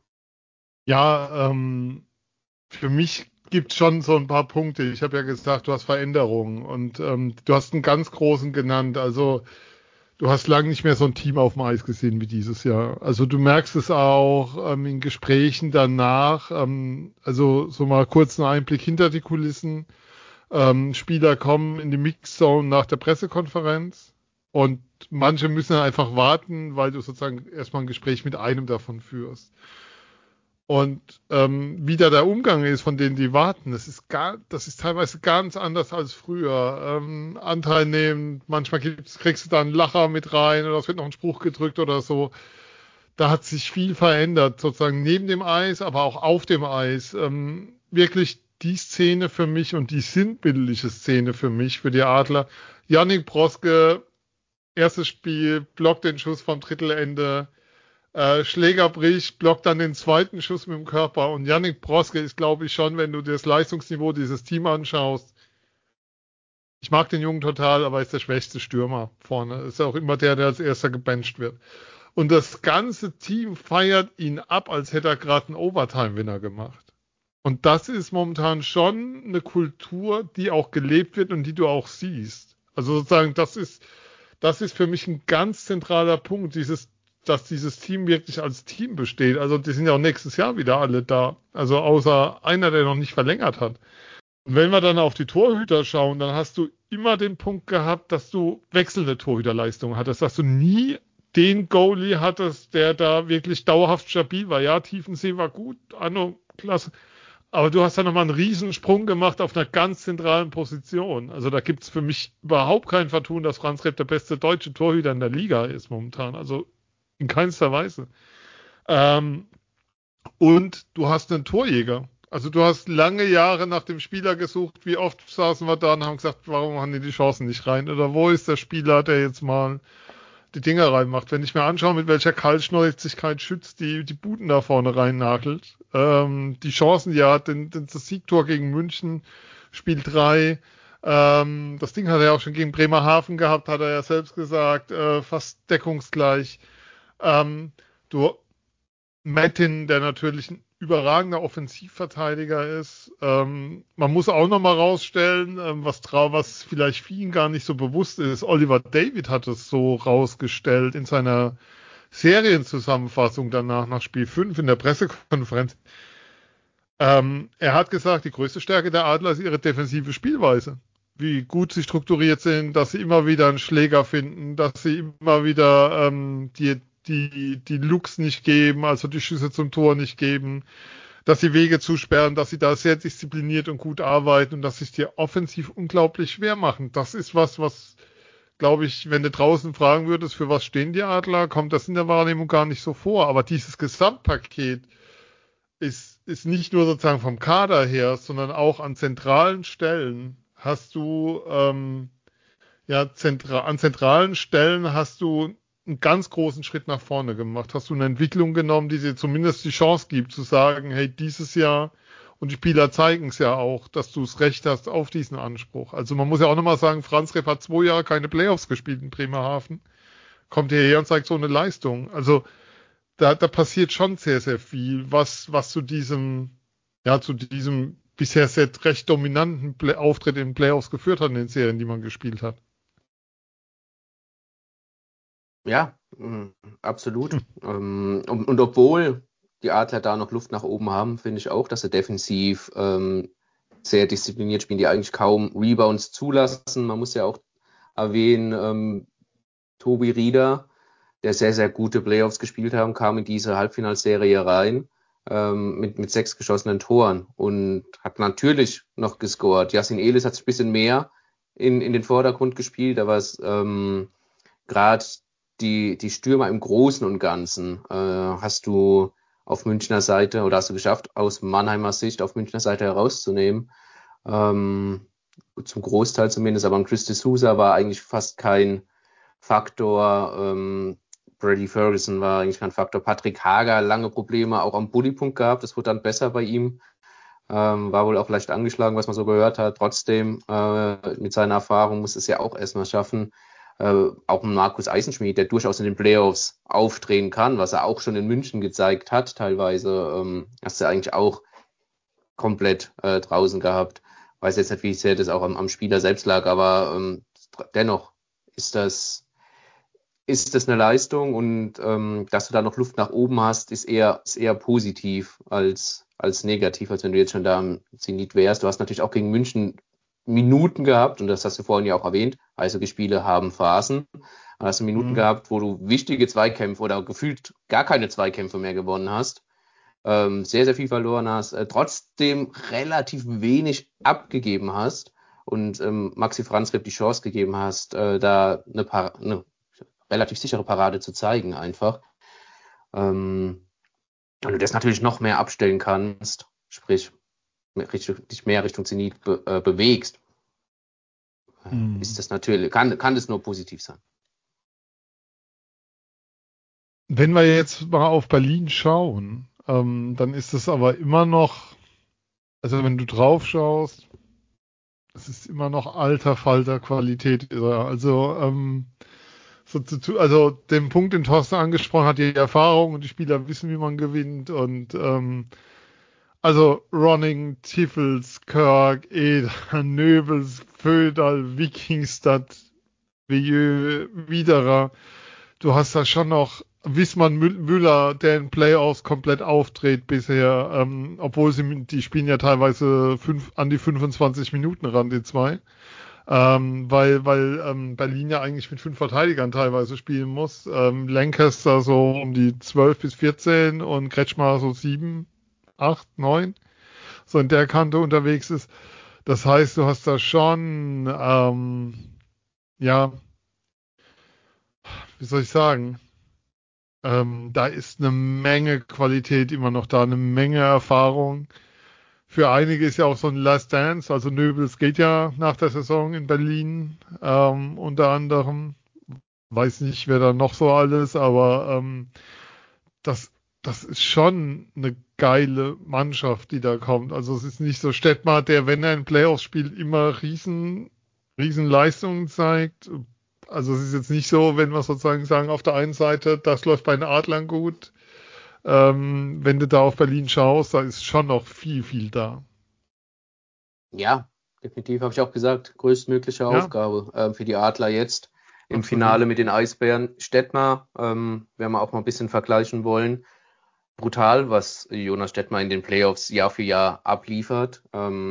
Ja, für mich gibt es schon so ein paar Punkte. Ich habe ja gesagt, du hast Veränderungen und du hast einen ganz großen genannt. Also du hast lange nicht mehr so ein Team auf dem Eis gesehen wie dieses Jahr. Also du merkst es auch in Gesprächen danach. Also so mal kurz einen Einblick hinter die Kulissen. Spieler kommen in die Mixzone nach der Pressekonferenz und manche müssen einfach warten, weil du sozusagen erstmal ein Gespräch mit einem davon führst. Und wie da der Umgang ist von denen, die warten, das ist teilweise ganz anders als früher. Anteil nehmen, manchmal kriegst du da einen Lacher mit rein oder es wird noch ein Spruch gedrückt oder so. Da hat sich viel verändert, sozusagen neben dem Eis, aber auch auf dem Eis. Wirklich die Szene für mich und die sinnbildliche Szene für mich, für die Adler. Yannick Broske, erstes Spiel, blockt den Schuss vom Drittelende. Schläger bricht, blockt dann den zweiten Schuss mit dem Körper. Und Yannick Broske ist, glaube ich, schon, wenn du dir das Leistungsniveau dieses Teams anschaust, ich mag den Jungen total, aber er ist der schwächste Stürmer vorne. Ist auch immer der als erster gebencht wird. Und das ganze Team feiert ihn ab, als hätte er gerade einen Overtime-Winner gemacht. Und das ist momentan schon eine Kultur, die auch gelebt wird und die du auch siehst. Also sozusagen, das ist für mich ein ganz zentraler Punkt, dass dieses Team wirklich als Team besteht. Also die sind ja auch nächstes Jahr wieder alle da. Also außer einer, der noch nicht verlängert hat. Und wenn wir dann auf die Torhüter schauen, dann hast du immer den Punkt gehabt, dass du wechselnde Torhüterleistungen hattest, dass du nie den Goalie hattest, der da wirklich dauerhaft stabil war. Ja, Tiefensee war gut, Anno, klasse. Aber du hast da nochmal einen Riesensprung gemacht auf einer ganz zentralen Position. Also da gibt es für mich überhaupt kein Vertun, dass Franz Repp der beste deutsche Torhüter in der Liga ist momentan. Also in keinster Weise. Und du hast einen Torjäger. Also du hast lange Jahre nach dem Spieler gesucht. Wie oft saßen wir da und haben gesagt, warum haben die Chancen nicht rein? Oder wo ist der Spieler, der jetzt mal die Dinger reinmacht. Wenn ich mir anschaue, mit welcher Kaltschnäuzigkeit Schütz die Buden da vorne reinnagelt, die Chancen, die er hat, das Siegtor gegen München, Spiel 3, das Ding hat er ja auch schon gegen Bremerhaven gehabt, hat er ja selbst gesagt, fast deckungsgleich. Du Metin, der natürlich ein überragender Offensivverteidiger ist. Man muss auch noch mal rausstellen, was vielleicht vielen gar nicht so bewusst ist. Oliver David hat es so rausgestellt in seiner Serienzusammenfassung danach, nach Spiel 5 in der Pressekonferenz. Er hat gesagt, die größte Stärke der Adler ist ihre defensive Spielweise. Wie gut sie strukturiert sind, dass sie immer wieder einen Schläger finden, dass sie immer wieder die Looks nicht geben, also die Schüsse zum Tor nicht geben, dass sie Wege zusperren, dass sie da sehr diszipliniert und gut arbeiten und dass sie es dir offensiv unglaublich schwer machen. Das ist was, glaube ich, wenn du draußen fragen würdest, für was stehen die Adler, kommt das in der Wahrnehmung gar nicht so vor. Aber dieses Gesamtpaket ist nicht nur sozusagen vom Kader her, sondern auch an zentralen Stellen hast du, an zentralen Stellen hast du einen ganz großen Schritt nach vorne gemacht. Hast du eine Entwicklung genommen, die dir zumindest die Chance gibt, zu sagen, hey, dieses Jahr, und die Spieler zeigen es ja auch, dass du das Recht hast auf diesen Anspruch. Also man muss ja auch nochmal sagen, Franz Repp hat 2 Jahre keine Playoffs gespielt in Bremerhaven, kommt hierher und zeigt so eine Leistung. Also da passiert schon sehr, sehr viel, was zu diesem bisher sehr recht dominanten Auftritt in den Playoffs geführt hat in den Serien, die man gespielt hat. Ja, absolut. Und obwohl die Adler da noch Luft nach oben haben, finde ich auch, dass sie defensiv sehr diszipliniert spielen, die eigentlich kaum Rebounds zulassen. Man muss ja auch erwähnen, Tobi Rieder, der sehr, sehr gute Playoffs gespielt haben, kam in diese Halbfinalserie rein mit 6 geschossenen Toren und hat natürlich noch gescored. Yassin Elis hat ein bisschen mehr in den Vordergrund gespielt, aber es gerade die Stürmer im Großen und Ganzen hast du auf Münchner Seite oder hast du geschafft, aus Mannheimer Sicht auf Münchner Seite herauszunehmen. Zum Großteil zumindest, aber Chris de Sousa war eigentlich fast kein Faktor. Brady Ferguson war eigentlich kein Faktor. Patrick Hager lange Probleme auch am Bullypunkt gehabt. Das wurde dann besser bei ihm. War wohl auch leicht angeschlagen, was man so gehört hat. Trotzdem, mit seiner Erfahrung muss es ja auch erstmal schaffen, auch ein Markus Eisenschmied, der durchaus in den Playoffs aufdrehen kann, was er auch schon in München gezeigt hat, teilweise, hast du eigentlich auch komplett draußen gehabt. Weiß jetzt nicht, wie sehr das auch am Spieler selbst lag, aber dennoch ist das eine Leistung und dass du da noch Luft nach oben hast, ist eher positiv als negativ, als wenn du jetzt schon da am Zenit wärst. Du hast natürlich auch gegen München Minuten gehabt, und das hast du vorhin ja auch erwähnt, Eishockeyspiele haben Phasen. Da hast du Minuten gehabt, wo du wichtige Zweikämpfe oder gefühlt gar keine Zweikämpfe mehr gewonnen hast, sehr, sehr viel verloren hast, trotzdem relativ wenig abgegeben hast und Maxi Franzreb die Chance gegeben hast, da eine relativ sichere Parade zu zeigen einfach. Und du das natürlich noch mehr abstellen kannst, sprich dich mehr Richtung Zenit bewegst, ist das natürlich, kann das nur positiv sein. Wenn wir jetzt mal auf Berlin schauen, dann ist es aber immer noch, also wenn du drauf schaust, es ist immer noch alter Falter Qualität. Also, also den Punkt, den Thorsten angesprochen hat, die Erfahrung und die Spieler wissen, wie man gewinnt und also Ronning, Tiffels, Kirk, Eder, Nöbels, Föderl, Wikingstad, Vieux, Widerer. Du hast da schon noch Wismar Müller, der in Playoffs komplett auftritt bisher, obwohl die spielen ja teilweise an die 25 Minuten ran, die zwei. Weil Berlin ja eigentlich mit 5 Verteidigern teilweise spielen muss. Lancaster so um die 12 bis 14 und Kretschmer so 7, 8, 9, so in der Kante unterwegs ist. Das heißt, du hast da schon, wie soll ich sagen, da ist eine Menge Qualität immer noch da, eine Menge Erfahrung. Für einige ist ja auch so ein Last Dance, also Nöbels geht ja nach der Saison in Berlin, unter anderem. weiß nicht, wer da noch so alles, aber das, das ist schon eine geile Mannschaft, die da kommt. Also es ist nicht so Stettmar, der, wenn er in Playoffs spielt, immer riesen Leistungen zeigt. Also es ist jetzt nicht so, wenn wir sozusagen sagen, auf der einen Seite, das läuft bei den Adlern gut. Wenn du da auf Berlin schaust, da ist schon noch viel da. Ja, definitiv, habe ich auch gesagt, größtmögliche Ja, Aufgabe für die Adler jetzt im absolut. Finale mit den Eisbären. Stettmar, wenn wir auch mal ein bisschen vergleichen wollen, brutal, was Jonas Stettmar in den Playoffs Jahr für Jahr abliefert.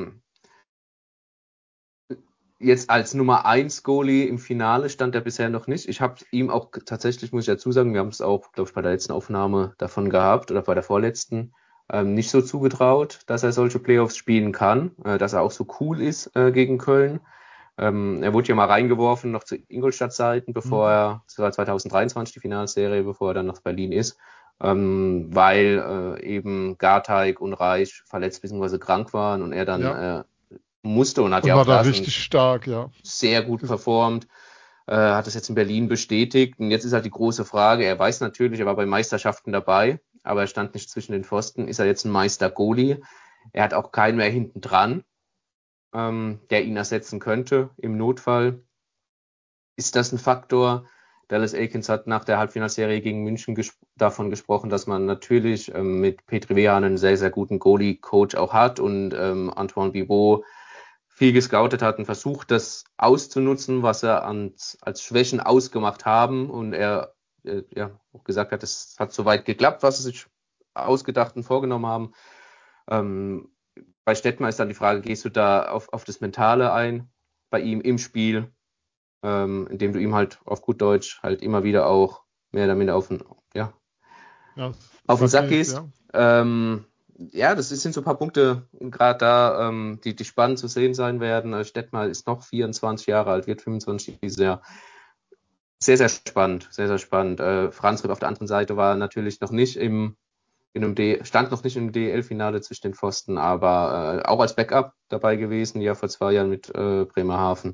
Jetzt als Nummer 1 Goalie im Finale stand er bisher noch nicht. Ich habe ihm auch tatsächlich, muss ich dazu sagen, wir haben es auch, glaube ich, bei der letzten Aufnahme davon gehabt oder bei der vorletzten, nicht so zugetraut, dass er solche Playoffs spielen kann, dass er auch so cool ist gegen Köln. Er wurde ja mal reingeworfen, noch zu Ingolstadt-Zeiten, bevor er, das war 2023 die Finalserie, bevor er dann nach Berlin ist, weil eben Garteig und Reich verletzt bzw. krank waren und er dann musste und hat Und ja war auch da da schon richtig stark, ja. sehr gut performt, hat es jetzt in Berlin bestätigt. Und jetzt ist halt die große Frage, er weiß natürlich, er war bei Meisterschaften dabei, aber er stand nicht zwischen den Pfosten. Ist er jetzt ein Meister-Goalie? Er hat auch keinen mehr hinten dran, der ihn ersetzen könnte im Notfall. Ist das ein Faktor? Dallas Eakins hat nach der Halbfinalserie gegen München davon gesprochen, dass man natürlich mit Petri Wehan einen sehr, sehr guten Goalie-Coach auch hat und Antoine Bibeau viel gescoutet hat und versucht, das auszunutzen, was er als Schwächen ausgemacht haben. Und er auch gesagt hat, es hat soweit geklappt, was sie sich ausgedacht und vorgenommen haben. Bei Stettmar ist dann die Frage, gehst du da auf das Mentale ein, bei ihm im Spiel, indem du ihm halt auf gut Deutsch halt immer wieder auch mehr oder minder auf den Sack gehst. Das sind so ein paar Punkte gerade da, die spannend zu sehen sein werden. Stettmar ist noch 24 Jahre alt, wird 25 dieses Jahr. Sehr, sehr spannend, sehr, sehr spannend. Franz Ripp auf der anderen Seite war natürlich noch nicht stand noch nicht im DEL-Finale zwischen den Pfosten, aber auch als Backup dabei gewesen, ja vor 2 Jahren mit Bremerhaven.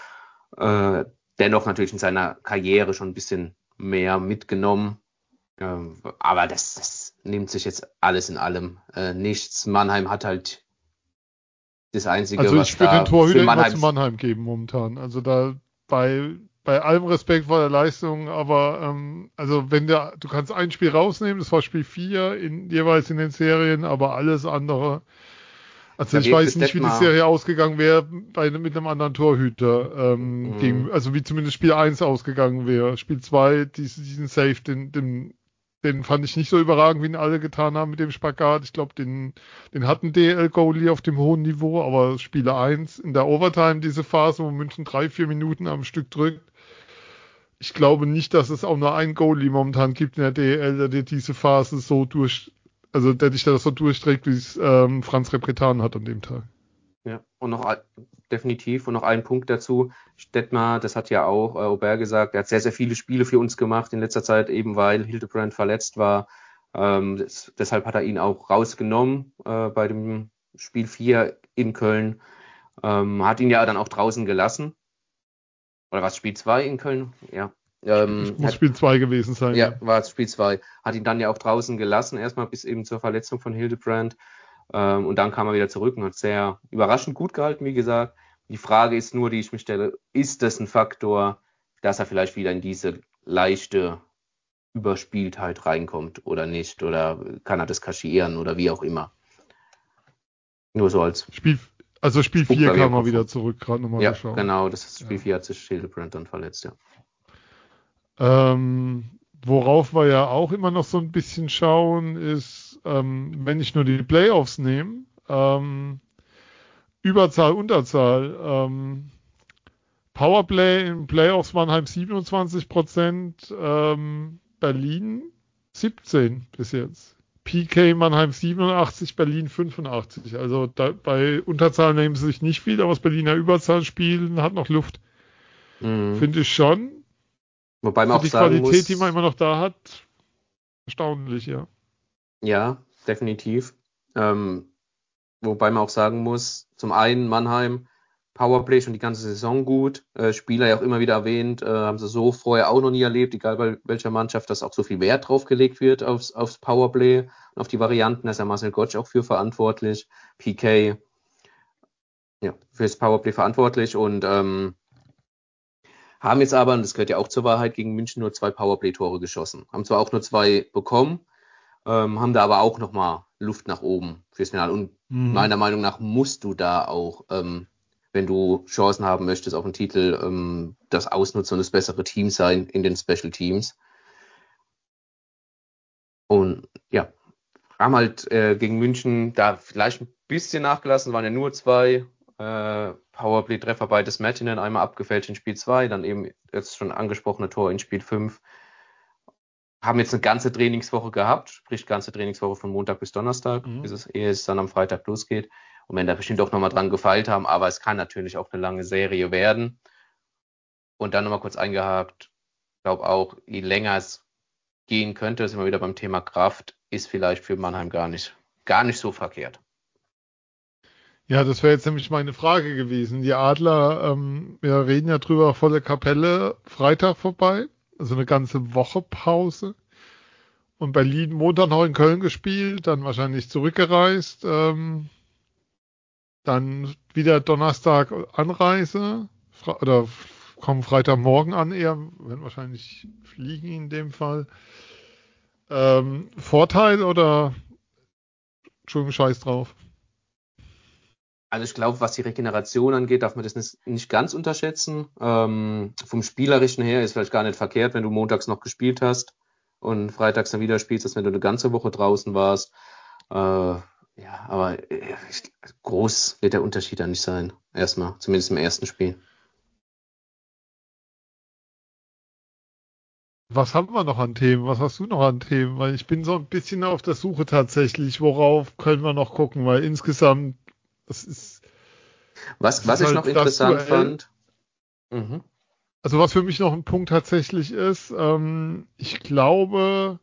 Dennoch natürlich in seiner Karriere schon ein bisschen mehr mitgenommen. Aber das nimmt sich jetzt alles in allem nichts. Mannheim hat halt das Einzige, Also was ich würde den da für Torhüter immer Mannheim... zu Mannheim geben momentan. Also da bei allem Respekt vor der Leistung, aber also du kannst ein Spiel rausnehmen, das war Spiel 4 jeweils in den Serien, aber alles andere. Also Da ich wirkte weiß nicht, wie die Stettmar... Serie ausgegangen wäre mit einem anderen Torhüter. Also wie zumindest Spiel 1 ausgegangen wäre. Spiel 2, diesen Save, den fand ich nicht so überragend, wie ihn alle getan haben mit dem Spagat. Ich glaube, den hat ein DL-Goalie auf dem hohen Niveau, aber Spiel 1 in der Overtime, diese Phase, wo München 3-4 Minuten am Stück drückt. Ich glaube nicht, dass es auch nur einen Goalie momentan gibt in der DL, der diese Phase der dich da so durchträgt, wie es Franz Repp getan hat an dem Tag. Ja, und definitiv. Und noch ein Punkt dazu. Stettmar, das hat ja auch Aubert gesagt, er hat sehr, sehr viele Spiele für uns gemacht in letzter Zeit, eben weil Hildebrand verletzt war. Deshalb hat er ihn auch rausgenommen bei dem Spiel 4 in Köln. Hat ihn ja dann auch draußen gelassen. Oder was, Spiel 2 in Köln? Ja. Muss Spiel 2 gewesen sein. Ja, war es Spiel 2. Hat ihn dann ja auch draußen gelassen, erstmal bis eben zur Verletzung von Hildebrand. Und dann kam er wieder zurück und hat sehr überraschend gut gehalten, wie gesagt. Die Frage ist nur, die ich mich stelle, ist das ein Faktor, dass er vielleicht wieder in diese leichte Überspieltheit reinkommt oder nicht? Oder kann er das kaschieren oder wie auch immer? Nur so als Spiel 4 kam er wieder zurück, gerade nochmal geschaut. Genau, das Spiel 4 hat sich Hildebrand dann verletzt, ja. Worauf wir ja auch immer noch so ein bisschen schauen, ist, wenn ich nur die Playoffs nehme, Überzahl, Unterzahl, Powerplay in Playoffs Mannheim 27%, Berlin 17 bis jetzt. PK Mannheim 87, Berlin 85. Also bei Unterzahl nehmen sie sich nicht viel, aber das Berliner Überzahlspielen hat noch Luft. Finde ich schon. Wobei man Für auch die sagen Qualität, muss, die man immer noch da hat, erstaunlich, ja. ja, definitiv. Wobei man auch sagen muss, zum einen Mannheim Powerplay schon die ganze Saison gut. Spieler ja auch immer wieder erwähnt, haben sie so vorher auch noch nie erlebt, egal bei welcher Mannschaft, dass auch so viel Wert drauf gelegt wird aufs Powerplay und auf die Varianten. Da ist ja Marcel Gottsch auch für verantwortlich. PK, ja, fürs Powerplay verantwortlich und haben jetzt aber, und das gehört ja auch zur Wahrheit, gegen München nur 2 Powerplay-Tore geschossen. Haben zwar auch nur 2 bekommen, haben da aber auch nochmal Luft nach oben fürs Finale. Und meiner Meinung nach musst du da auch, wenn du Chancen haben möchtest auf den Titel, das ausnutzen und das bessere Team sein in den Special Teams. Und ja, haben halt gegen München da vielleicht ein bisschen nachgelassen, waren ja nur 2 Powerplay-Treffer, beides Mätinen, einmal abgefälscht in Spiel 2, dann eben jetzt schon angesprochene Tor in Spiel 5. Haben jetzt eine ganze Trainingswoche gehabt, sprich ganze Trainingswoche von Montag bis Donnerstag, ehe es dann am Freitag losgeht. Und wenn da bestimmt auch nochmal dran gefeilt haben, aber es kann natürlich auch eine lange Serie werden. Und dann nochmal kurz eingehakt, ich glaube auch, je länger es gehen könnte, sind wir wieder beim Thema Kraft, ist vielleicht für Mannheim gar nicht so verkehrt. Ja, das wäre jetzt nämlich meine Frage gewesen. Die Adler, wir reden ja drüber, volle Kapelle, Freitag vorbei, also eine ganze Woche Pause. Und Berlin Montag noch in Köln gespielt, dann wahrscheinlich zurückgereist, dann wieder Donnerstag Anreise, oder kommen Freitagmorgen an, eher, werden wahrscheinlich fliegen in dem Fall. Vorteil oder, Entschuldigung, Scheiß drauf? Also ich glaube, was die Regeneration angeht, darf man das nicht ganz unterschätzen. Vom Spielerischen her ist vielleicht gar nicht verkehrt, wenn du montags noch gespielt hast und freitags dann wieder spielst, als wenn du eine ganze Woche draußen warst. Ja, aber groß wird der Unterschied dann nicht sein. Erstmal, zumindest im ersten Spiel. Was haben wir noch an Themen? Was hast du noch an Themen? Weil ich bin so ein bisschen auf der Suche tatsächlich, worauf können wir noch gucken, weil insgesamt, das ist Was ich halt noch das interessant Duell. fand. Mhm. Also was für mich noch ein Punkt tatsächlich ist, ich glaube,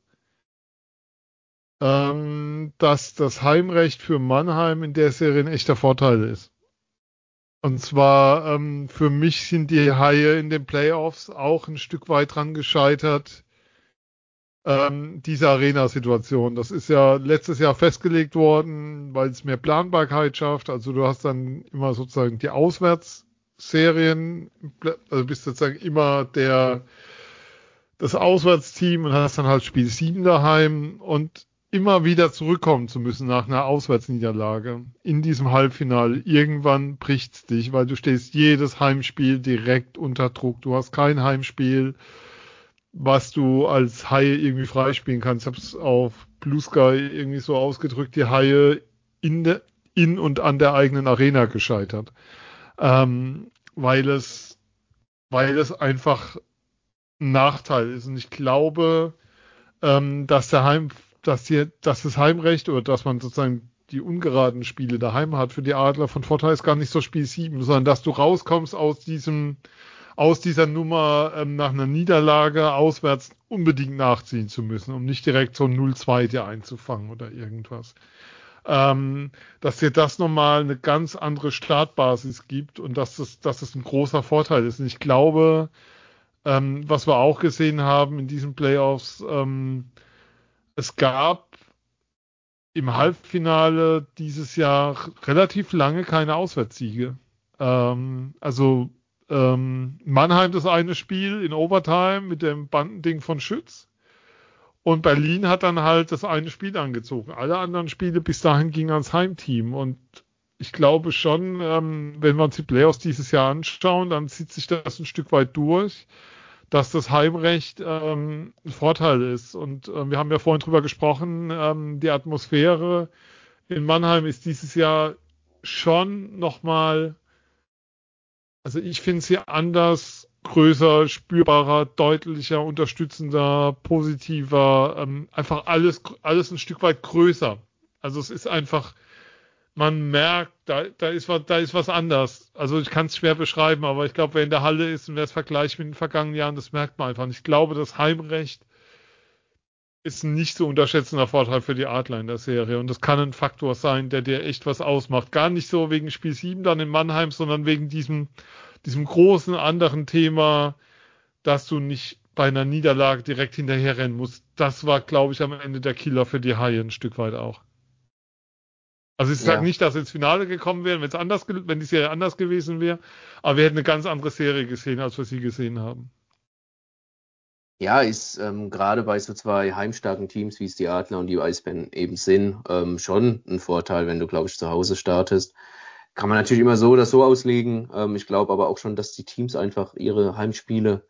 dass das Heimrecht für Mannheim in der Serie ein echter Vorteil ist. Und zwar, für mich sind die Haie in den Playoffs auch ein Stück weit dran gescheitert, diese Arena-Situation. Das ist ja letztes Jahr festgelegt worden, weil es mehr Planbarkeit schafft. Also du hast dann immer sozusagen die Auswärtsserien, also bist sozusagen immer das Auswärtsteam und hast dann halt Spiel 7 daheim und immer wieder zurückkommen zu müssen nach einer Auswärtsniederlage in diesem Halbfinale. Irgendwann bricht's dich, weil du stehst jedes Heimspiel direkt unter Druck. Du hast kein Heimspiel, was du als Haie irgendwie freispielen kannst. Ich habe es auf Blue Sky irgendwie so ausgedrückt, die Haie in und an der eigenen Arena gescheitert. Weil es einfach ein Nachteil ist. Und ich glaube, dass das Heimrecht oder dass man sozusagen die ungeraden Spiele daheim hat für die Adler von Vorteil ist gar nicht so Spiel 7, sondern dass du rauskommst aus dieser Nummer nach einer Niederlage auswärts unbedingt nachziehen zu müssen, um nicht direkt so 0-2 dir einzufangen oder irgendwas. Dass dir das nochmal eine ganz andere Startbasis gibt und dass es ein großer Vorteil ist. Und ich glaube, was wir auch gesehen haben in diesen Playoffs, es gab im Halbfinale dieses Jahr relativ lange keine Auswärtssiege. Mannheim das eine Spiel in Overtime mit dem Bandending von Schütz und Berlin hat dann halt das eine Spiel angezogen. Alle anderen Spiele bis dahin gingen ans Heimteam und ich glaube schon, wenn wir uns die Playoffs dieses Jahr anschauen, dann zieht sich das ein Stück weit durch, dass das Heimrecht ein Vorteil ist. Und wir haben ja vorhin drüber gesprochen, die Atmosphäre in Mannheim ist dieses Jahr schon nochmal, also ich finde sie anders, größer, spürbarer, deutlicher, unterstützender, positiver, einfach alles ein Stück weit größer. Also es ist einfach, man merkt, da ist was anders. Also ich kann es schwer beschreiben, aber ich glaube, wer in der Halle ist und wer es vergleicht mit den vergangenen Jahren, das merkt man einfach. Und ich glaube, das Heimrecht ist ein nicht zu unterschätzender Vorteil für die Adler in der Serie. Und das kann ein Faktor sein, der dir echt was ausmacht. Gar nicht so wegen Spiel 7 dann in Mannheim, sondern wegen diesem großen anderen Thema, dass du nicht bei einer Niederlage direkt hinterherrennen musst. Das war, glaube ich, am Ende der Killer für die Haie ein Stück weit auch. Also ich sage Ja. nicht, dass sie ins Finale gekommen wären, wenn die Serie anders gewesen wäre, aber wir hätten eine ganz andere Serie gesehen, als wir sie gesehen haben. Ja, ist gerade bei so zwei heimstarken Teams, wie es die Adler und die Eisbären eben sind, schon ein Vorteil, wenn du, glaube ich, zu Hause startest. Kann man natürlich immer so oder so auslegen. Ich glaube aber auch schon, dass die Teams einfach ihre Heimspiele,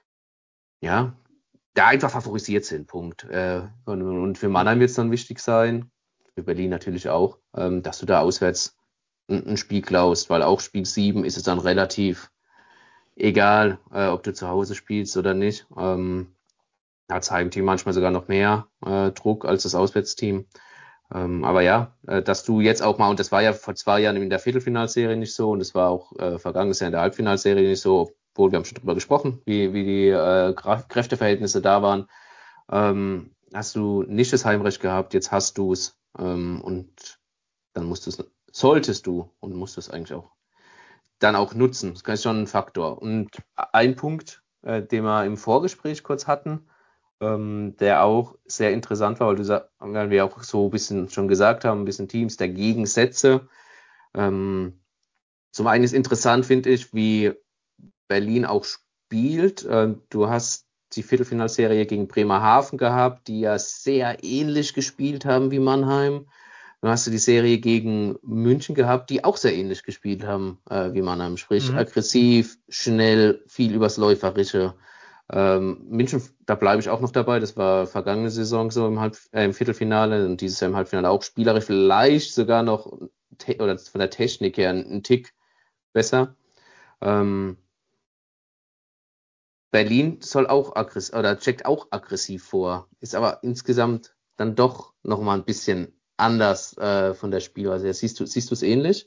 ja, da einfach favorisiert sind. Punkt. Und für Mannheim wird es dann wichtig sein, für Berlin natürlich auch, dass du da auswärts ein Spiel klaust, weil auch Spiel 7 ist es dann relativ egal, ob du zu Hause spielst oder nicht. Hat das Heimteam manchmal sogar noch mehr Druck als das Auswärtsteam. Aber ja, dass du jetzt auch mal, und das war ja vor 2 Jahren in der Viertelfinalserie nicht so, und das war auch vergangenes Jahr in der Halbfinalserie nicht so, obwohl wir haben schon drüber gesprochen, wie die Kräfteverhältnisse da waren. Hast du nicht das Heimrecht gehabt, jetzt hast du es, und dann solltest du und musst du es eigentlich auch dann auch nutzen. Das ist schon ein Faktor. Und ein Punkt, den wir im Vorgespräch kurz hatten, der auch sehr interessant war, weil wir auch so ein bisschen schon gesagt haben, ein bisschen Teams der Gegensätze. Zum einen ist interessant, finde ich, wie Berlin auch spielt. Du hast die Viertelfinalserie gegen Bremerhaven gehabt, die ja sehr ähnlich gespielt haben wie Mannheim. Dann hast du die Serie gegen München gehabt, die auch sehr ähnlich gespielt haben wie Mannheim. Sprich, aggressiv, schnell, viel übers Läuferische. München, da bleibe ich auch noch dabei. Das war vergangene Saison so im Viertelfinale und dieses Jahr im Halbfinale auch spielerisch vielleicht sogar noch oder von der Technik her ein Tick besser. Berlin soll auch aggressiv oder checkt auch aggressiv vor, ist aber insgesamt dann doch noch mal ein bisschen anders von der Spielweise her. Siehst du es ähnlich?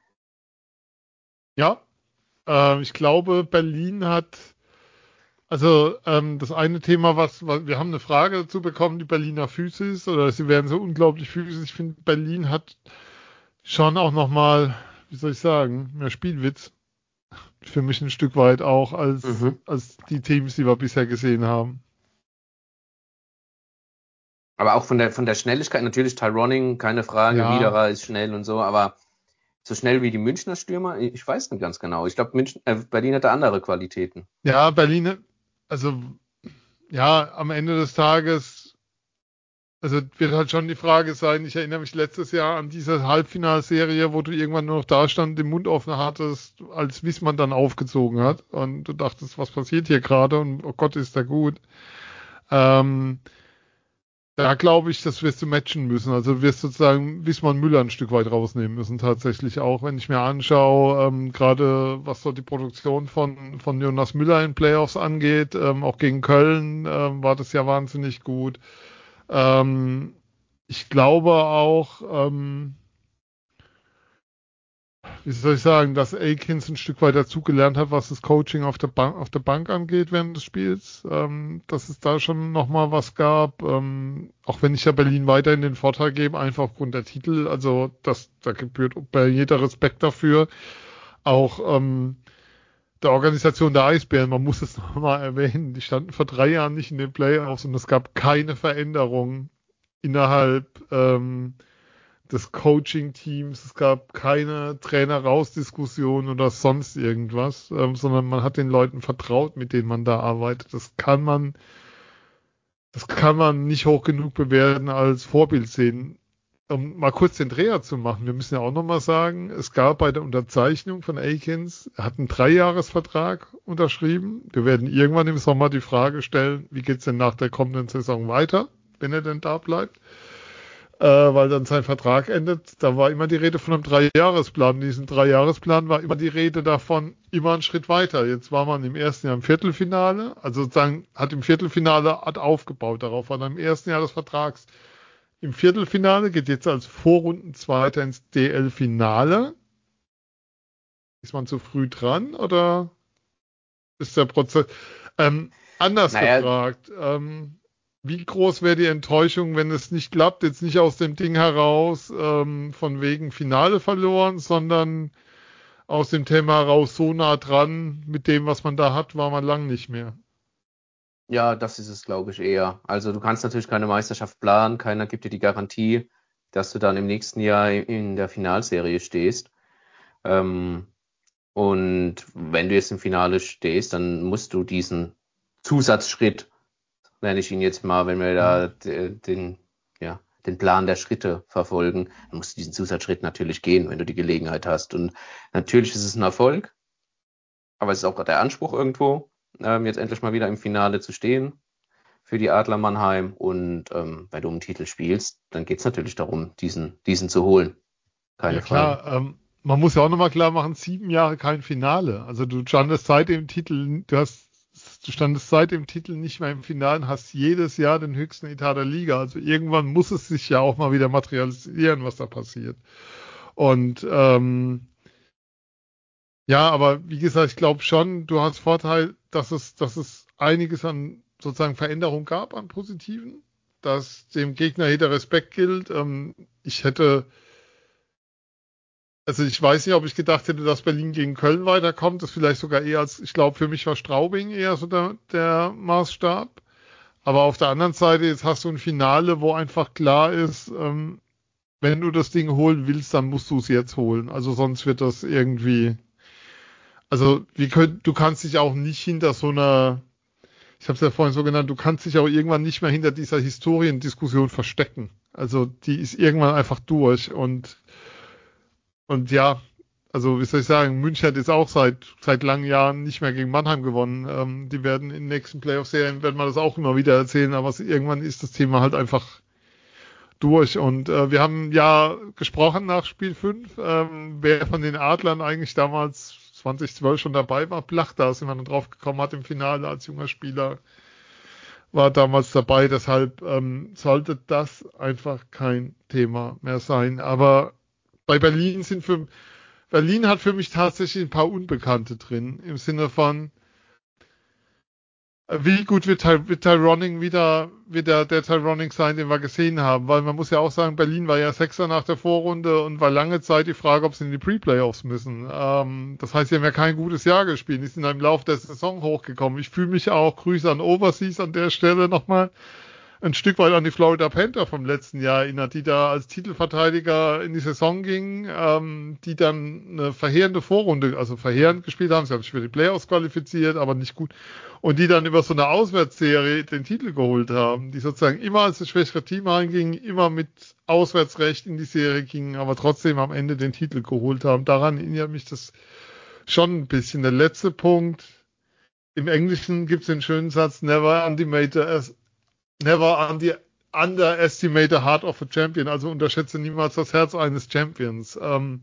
Ja, ich glaube, Berlin hat, also das eine Thema, wir haben eine Frage dazu bekommen, die Berliner Physis, oder sie werden so unglaublich physisch. Ich finde, Berlin hat schon auch nochmal, wie soll ich sagen, mehr Spielwitz für mich ein Stück weit auch als die Teams, die wir bisher gesehen haben. Aber auch von der Schnelligkeit, natürlich Tyroning, keine Frage, Ja, Widerer ist schnell und so, aber so schnell wie die Münchner Stürmer, ich weiß nicht ganz genau. Ich glaube, Berlin hatte andere Qualitäten. ja, Berlin, also ja, am Ende des Tages, also wird halt schon die Frage sein, ich erinnere mich letztes Jahr an diese Halbfinalserie, wo du irgendwann nur noch da stand, den Mund offen hattest, als Wissmann dann aufgezogen hat und du dachtest, was passiert hier gerade und oh Gott, ist der gut. Ähm, Da glaube ich, das wirst du matchen müssen. Also wirst sozusagen Wismar Müller ein Stück weit rausnehmen müssen, tatsächlich auch. Wenn ich mir anschaue, gerade was so die Produktion von Jonas Müller in Playoffs angeht, auch gegen Köln war das ja wahnsinnig gut. Ich glaube auch, wie soll ich sagen, dass Akins ein Stück weit dazugelernt hat, was das Coaching auf der Bank angeht während des Spiels, dass es da schon nochmal was gab, auch wenn ich ja Berlin weiterhin den Vorteil gebe, einfach aufgrund der Titel, also da gebührt bei jeder Respekt dafür, auch der Organisation der Eisbären, man muss es nochmal erwähnen, die standen vor 3 Jahren nicht in den Playoffs und es gab keine Veränderung innerhalb des Coaching-Teams. Es gab keine Trainer-Raus-Diskussion oder sonst irgendwas, sondern man hat den Leuten vertraut, mit denen man da arbeitet. Das kann man nicht hoch genug bewerten als Vorbild sehen. Um mal kurz den Dreher zu machen, wir müssen ja auch nochmal sagen, es gab bei der Unterzeichnung von Akins, er hat einen 3-Jahres-Vertrag unterschrieben. Wir werden irgendwann im Sommer die Frage stellen, wie geht's denn nach der kommenden Saison weiter, wenn er denn da bleibt? Weil dann sein Vertrag endet. Da war immer die Rede von einem 3-Jahresplan. In diesem 3-Jahresplan war immer die Rede davon, immer einen Schritt weiter. Jetzt war man im ersten Jahr im Viertelfinale, also sozusagen hat im Viertelfinale aufgebaut. Darauf war dann im ersten Jahr des Vertrags im Viertelfinale, geht jetzt als Vorrundenzweiter ins DL-Finale. Ist man zu früh dran oder ist der Prozess anders Naja, gefragt? wie groß wäre die Enttäuschung, wenn es nicht klappt, jetzt nicht aus dem Ding heraus, von wegen Finale verloren, sondern aus dem Thema heraus so nah dran, mit dem, was man da hat, war man lang nicht mehr. Ja, das ist es, glaube ich, eher. Also du kannst natürlich keine Meisterschaft planen, keiner gibt dir die Garantie, dass du dann im nächsten Jahr in der Finalserie stehst. Ähm, und wenn du jetzt im Finale stehst, dann musst du diesen Zusatzschritt, nenne ich ihn jetzt mal, wenn wir da den Plan der Schritte verfolgen, dann musst du diesen Zusatzschritt natürlich gehen, wenn du die Gelegenheit hast. Und natürlich ist es ein Erfolg, aber es ist auch der Anspruch irgendwo, jetzt endlich mal wieder im Finale zu stehen für die Adler Mannheim. Und wenn du um den Titel spielst, dann geht es natürlich darum, diesen zu holen. Keine Ja Frage. klar, man muss ja auch nochmal klar machen, 7 Jahre kein Finale. Also du standest seit dem Titel, du standest seit dem Titel nicht mehr im Finale und hast jedes Jahr den höchsten Etat der Liga. Also irgendwann muss es sich ja auch mal wieder materialisieren, was da passiert. Und ja, aber wie gesagt, ich glaube schon, du hast Vorteil, dass es einiges an sozusagen Veränderung gab an Positiven, dass dem Gegner jeder Respekt gilt. Ich hätte Also ich weiß nicht, ob ich gedacht hätte, dass Berlin gegen Köln weiterkommt. Das vielleicht sogar eher ich glaube, für mich war Straubing eher so der Maßstab. Aber auf der anderen Seite, jetzt hast du ein Finale, wo einfach klar ist, wenn du das Ding holen willst, dann musst du es jetzt holen. Also sonst wird das irgendwie, also du kannst dich auch nicht hinter so einer, ich habe es ja vorhin so genannt, du kannst dich auch irgendwann nicht mehr hinter dieser Historiendiskussion verstecken. Also die ist irgendwann einfach durch und ja, also wie soll ich sagen, München hat jetzt auch seit langen Jahren nicht mehr gegen Mannheim gewonnen. Die werden in den nächsten Playoff-Serien, werden wir das auch immer wieder erzählen, aber irgendwann ist das Thema halt einfach durch. Und wir haben ja gesprochen nach Spiel 5, wer von den Adlern eigentlich damals 2012 schon dabei war. Blach, da sind wir dann drauf gekommen, hat im Finale als junger Spieler, war damals dabei. Deshalb sollte das einfach kein Thema mehr sein. Aber bei Berlin hat für mich tatsächlich ein paar Unbekannte drin, im Sinne von, wie gut wird Tyronning wird der Tyronning sein, den wir gesehen haben, weil man muss ja auch sagen, Berlin war ja Sechster nach der Vorrunde und war lange Zeit die Frage, ob sie in die Pre-Playoffs müssen. Das heißt, sie haben ja kein gutes Jahr gespielt, die sind im Laufe der Saison hochgekommen. Ich fühle mich auch, Grüße an Overseas an der Stelle nochmal, ein Stück weit an die Florida Panther vom letzten Jahr erinnert, die da als Titelverteidiger in die Saison gingen, die dann eine verheerende Vorrunde, also verheerend gespielt haben. Sie haben sich für die Playoffs qualifiziert, aber nicht gut. Und die dann über so eine Auswärtsserie den Titel geholt haben, die sozusagen immer als das schwächere Team reingingen, immer mit Auswärtsrecht in die Serie gingen, aber trotzdem am Ende den Titel geholt haben. Daran erinnert mich das schon ein bisschen. Der letzte Punkt, im Englischen gibt es den schönen Satz, underestimate the heart of a champion, also unterschätze niemals das Herz eines Champions.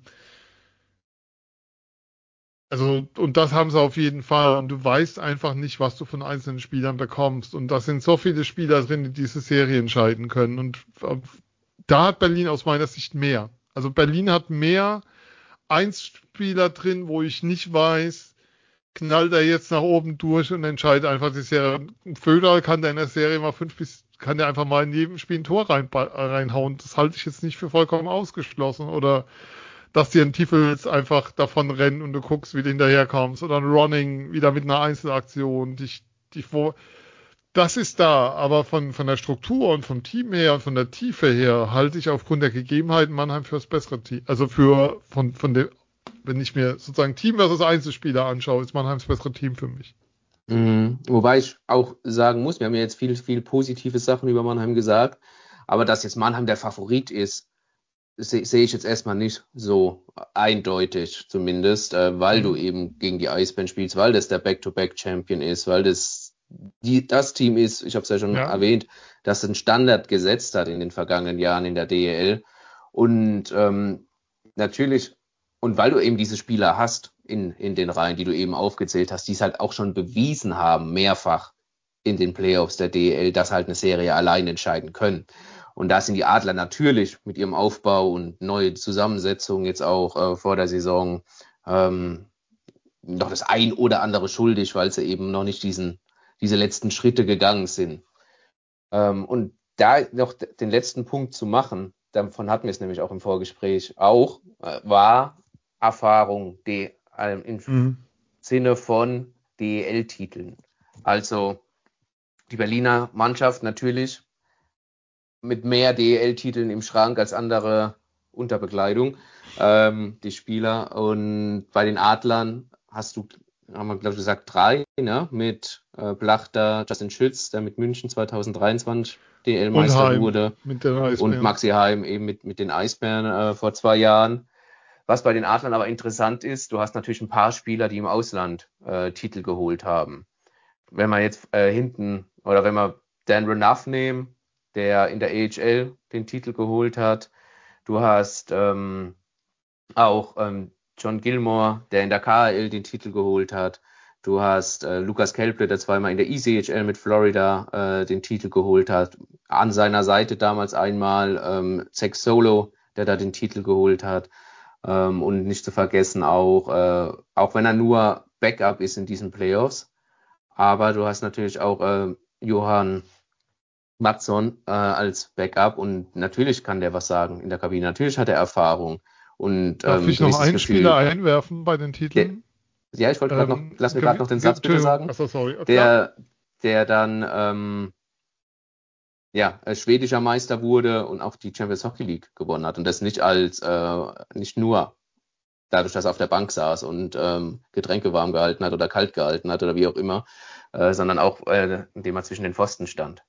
Also, und das haben sie auf jeden Fall. Und du weißt einfach nicht, was du von einzelnen Spielern bekommst. Und da sind so viele Spieler drin, die diese Serie entscheiden können. Und da hat Berlin aus meiner Sicht mehr. Also Berlin hat mehr Einzelspieler drin, wo ich nicht weiß, knallt er jetzt nach oben durch und entscheidet einfach die Serie. Ein Föder kann der in der Serie mal kann der einfach mal in jedem Spiel ein Tor reinhauen. Das halte ich jetzt nicht für vollkommen ausgeschlossen. Oder dass dir ein Tiefel jetzt einfach davon rennt und du guckst, wie du hinterherkommst. Oder ein Running wieder mit einer Einzelaktion. Das ist da, aber von der Struktur und vom Team her und von der Tiefe her halte ich aufgrund der Gegebenheiten Mannheim für das bessere Team. Also wenn ich mir sozusagen Team versus Einzelspieler anschaue, ist Mannheim das bessere Team für mich. Wobei ich auch sagen muss, wir haben ja jetzt viel positive Sachen über Mannheim gesagt, aber dass jetzt Mannheim der Favorit ist, sehe ich jetzt erstmal nicht so eindeutig zumindest, weil du eben gegen die Eisbären spielst, weil das der Back-to-Back-Champion ist, weil das Team ist, ich habe es ja schon erwähnt, das einen Standard gesetzt hat in den vergangenen Jahren in der DEL und natürlich, und weil du eben diese Spieler hast in den Reihen, die du eben aufgezählt hast, die es halt auch schon bewiesen haben, mehrfach in den Playoffs der DEL, dass halt eine Serie allein entscheiden können. Und da sind die Adler natürlich mit ihrem Aufbau und neue Zusammensetzung jetzt auch vor der Saison noch das ein oder andere schuldig, weil sie eben noch nicht diese letzten Schritte gegangen sind. Und da noch den letzten Punkt zu machen, davon hatten wir es nämlich auch im Vorgespräch, auch war Erfahrung im Sinne von DEL-Titeln. Also die Berliner Mannschaft natürlich mit mehr DEL-Titeln im Schrank als andere unter Bekleidung, die Spieler. Und bei den Adlern haben wir, glaube ich, gesagt, 3, ne? Mit Blachter, Justin Schütz, der mit München 2023 DL-Meister wurde. Mit den Eisbären. Und Maxi Heim eben mit den Eisbären vor 2 Jahren. Was bei den Adlern aber interessant ist, du hast natürlich ein paar Spieler, die im Ausland Titel geholt haben. Wenn wir jetzt wenn wir Dan Renouf nehmen, der in der AHL den Titel geholt hat. Du hast auch John Gilmore, der in der KHL den Titel geholt hat. Du hast Lukas Kelple, der zweimal in der ECHL mit Florida den Titel geholt hat. An seiner Seite damals einmal Zach Solo, der da den Titel geholt hat. Und nicht zu vergessen auch wenn er nur Backup ist in diesen Playoffs. Aber du hast natürlich auch Johann Mattsson als Backup und natürlich kann der was sagen in der Kabine. Natürlich hat er Erfahrung. Und darf ich noch einen Spieler einwerfen bei den Titeln? Ich wollte gerade lass mir gerade noch den Satz bitte sagen. Achso, sorry. Okay. Der dann schwedischer Meister wurde und auch die Champions Hockey League gewonnen hat und das nicht nicht nur dadurch, dass er auf der Bank saß und Getränke warm gehalten hat oder kalt gehalten hat oder wie auch immer, sondern auch indem er zwischen den Pfosten stand.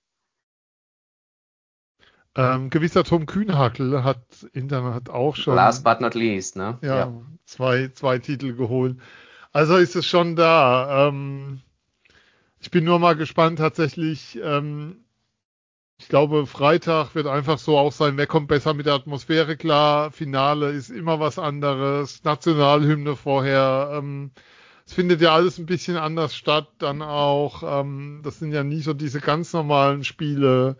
Gewisser Tom Kühnhackl hat auch schon. Last but not least, ne? Ja. Zwei Titel geholt. Also ist es schon da. Ich bin nur mal gespannt tatsächlich. Ich glaube, Freitag wird einfach so auch sein, wer kommt besser mit der Atmosphäre klar. Finale ist immer was anderes. Nationalhymne vorher. Es findet ja alles ein bisschen anders statt. Dann auch, das sind ja nie so diese ganz normalen Spiele.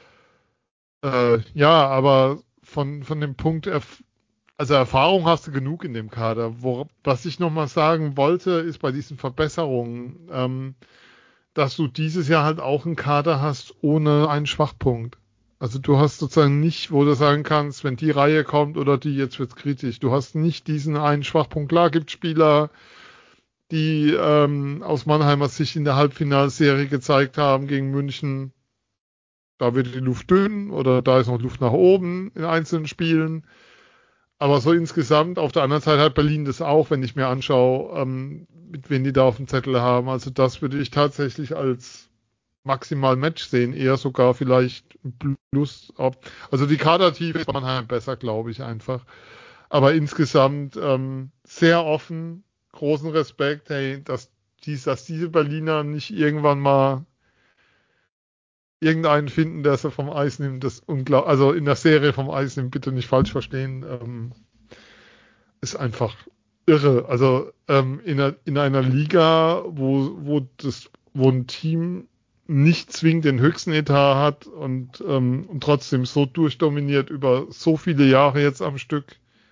Aber von dem Punkt, also Erfahrung hast du genug in dem Kader. Was ich nochmal sagen wollte, ist bei diesen Verbesserungen, dass du dieses Jahr halt auch einen Kader hast ohne einen Schwachpunkt. Also du hast sozusagen nicht, wo du sagen kannst, wenn die Reihe kommt oder die, jetzt wird's kritisch. Du hast nicht diesen einen Schwachpunkt. Klar, gibt Spieler, die aus Mannheimer Sicht in der Halbfinalserie gezeigt haben gegen München, da wird die Luft dünn oder da ist noch Luft nach oben in einzelnen Spielen. Aber so insgesamt, auf der anderen Seite hat Berlin das auch, wenn ich mir anschaue, mit wen die da auf dem Zettel haben. Also das würde ich tatsächlich als maximal Match sehen, eher sogar vielleicht ein Plus. Also die Kadertiefe ist bei Mannheim besser, glaube ich einfach. Aber insgesamt sehr offen, großen Respekt, hey, dass diese Berliner nicht irgendwann mal irgendeinen finden, der sie vom Eis nimmt, also in der Serie vom Eis nimmt, bitte nicht falsch verstehen, ist einfach irre. Also in einer Liga, wo ein Team nicht zwingend den höchsten Etat hat und trotzdem so durchdominiert über so viele Jahre jetzt am Stück,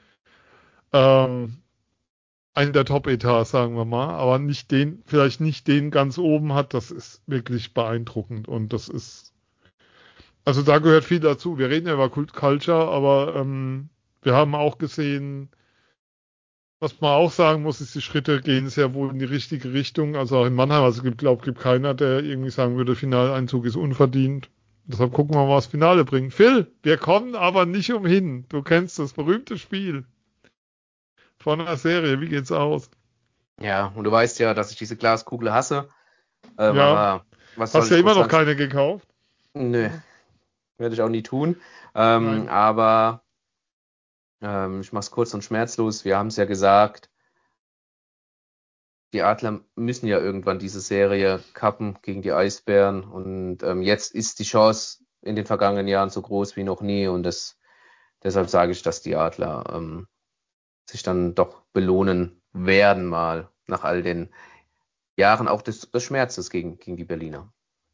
einen der Top-Etats, sagen wir mal, aber vielleicht nicht den ganz oben hat, das ist wirklich beeindruckend und also da gehört viel dazu. Wir reden ja über Culture, aber wir haben auch gesehen, was man auch sagen muss, ist, die Schritte gehen sehr wohl in die richtige Richtung. Also auch in Mannheim, also gibt keiner, der irgendwie sagen würde, Finaleinzug ist unverdient. Deshalb gucken wir mal, was Finale bringt. Phil, wir kommen aber nicht umhin. Du kennst das berühmte Spiel von einer Serie. Wie geht's aus? Ja, und du weißt ja, dass ich diese Glaskugel hasse. Ja, aber was soll hast ja ich immer groß noch sagen? keine gekauft. Nö, werde ich auch nie tun. Nein. Aber ich mach's kurz und schmerzlos. Wir haben es ja gesagt, die Adler müssen ja irgendwann diese Serie kappen gegen die Eisbären. Und jetzt ist die Chance in den vergangenen Jahren so groß wie noch nie. Und deshalb sage ich, dass die Adler sich dann doch belohnen werden, mal nach all den Jahren auch des Schmerzes gegen die Berliner.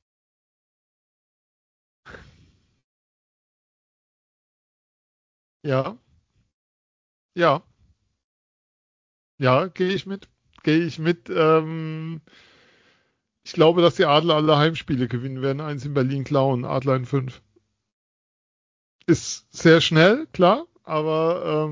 Ja, ja, ja, gehe ich mit. Gehe ich mit. Ich glaube, dass die Adler alle Heimspiele gewinnen werden. 1 in Berlin klauen, Adler in 5. Ist sehr schnell, klar, aber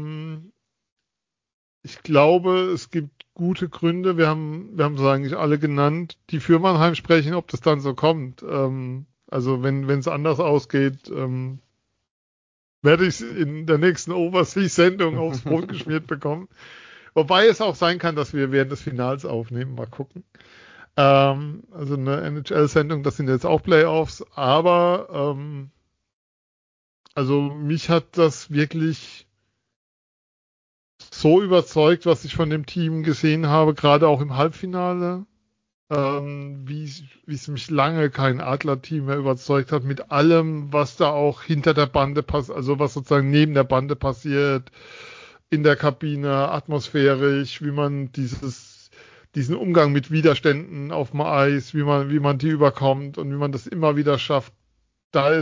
ich glaube, es gibt gute Gründe. Wir haben es eigentlich alle genannt, die für Mannheim sprechen, ob das dann so kommt. Also wenn es anders ausgeht, werde ich es in der nächsten Overseas-Sendung aufs Brot geschmiert bekommen. Wobei es auch sein kann, dass wir während des Finals aufnehmen. Mal gucken. Also eine NHL-Sendung, das sind jetzt auch Playoffs, aber also mich hat das wirklich so überzeugt, was ich von dem Team gesehen habe, gerade auch im Halbfinale, wie es mich lange kein Adler-Team mehr überzeugt hat, mit allem, was da auch hinter der Bande passiert, also was sozusagen neben der Bande passiert, in der Kabine, atmosphärisch, wie man diesen Umgang mit Widerständen auf dem Eis, wie man die überkommt und wie man das immer wieder schafft. Da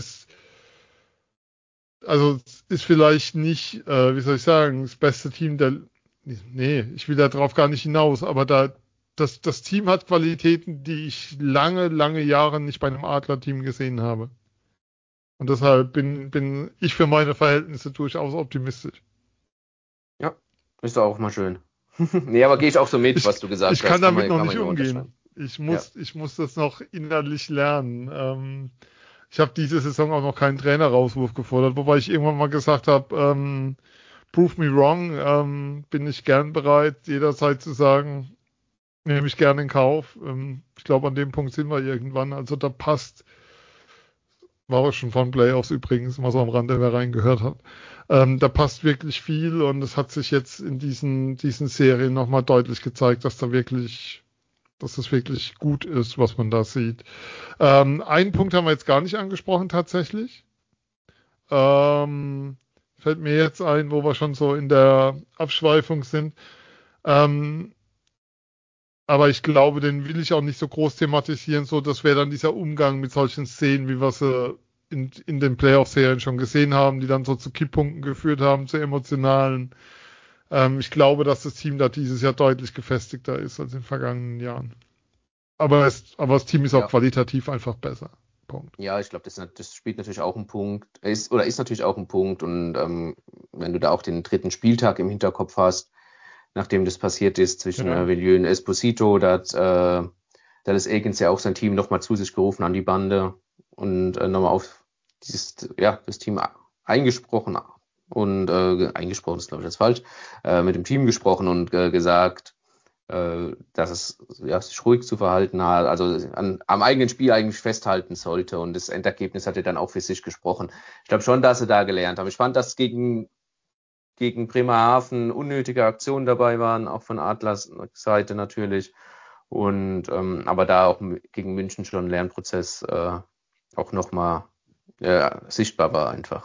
also es ist vielleicht nicht, wie soll ich sagen, das beste Team nee, ich will da drauf gar nicht hinaus, aber das Team hat Qualitäten, die ich lange, lange Jahre nicht bei einem Adler-Team gesehen habe. Und deshalb bin ich für meine Verhältnisse durchaus optimistisch. Ja, ist doch auch mal schön. Nee, aber gehe ich auch so mit, was du gesagt hast. Ich kann damit noch kann nicht man umgehen. Ich muss das noch innerlich lernen. Ich habe diese Saison auch noch keinen Trainer-Rauswurf gefordert, wobei ich irgendwann mal gesagt habe, prove me wrong, bin ich gern bereit, jederzeit zu sagen, nehme ich gerne in Kauf. Ich glaube, an dem Punkt sind wir irgendwann. Also da passt, war auch schon von Playoffs übrigens, mal so am Rande, wer reingehört hat. Da passt wirklich viel und es hat sich jetzt in diesen Serien nochmal deutlich gezeigt, dass es wirklich gut ist, was man da sieht. Einen Punkt haben wir jetzt gar nicht angesprochen tatsächlich. Fällt mir jetzt ein, wo wir schon so in der Abschweifung sind. Aber ich glaube, den will ich auch nicht so groß thematisieren. So, das wäre dann dieser Umgang mit solchen Szenen, wie wir sie in den Playoff-Serien schon gesehen haben, die dann so zu Kipppunkten geführt haben, zu emotionalen. Ich glaube, dass das Team da dieses Jahr deutlich gefestigter ist als in den vergangenen Jahren. Aber das Team ist auch qualitativ einfach besser. Punkt. Ja, ich glaube, das spielt natürlich auch einen Punkt, ist natürlich auch ein Punkt. Und wenn du da auch den 3. Spieltag im Hinterkopf hast, nachdem das passiert ist zwischen Villieu und Esposito, da hat Dallas Eakins ja auch sein Team nochmal zu sich gerufen an die Bande und nochmal auf das Team eingesprochen und eingesprochen ist, glaube ich, das falsch, mit dem Team gesprochen und gesagt, dass es sich ruhig zu verhalten hat, also am eigenen Spiel eigentlich festhalten sollte, und das Endergebnis hat er dann auch für sich gesprochen. Ich glaube schon, dass sie da gelernt haben. Ich fand, dass gegen Bremerhaven unnötige Aktionen dabei waren, auch von Adlers Seite natürlich, und aber da auch gegen München schon ein Lernprozess auch nochmal sichtbar war einfach.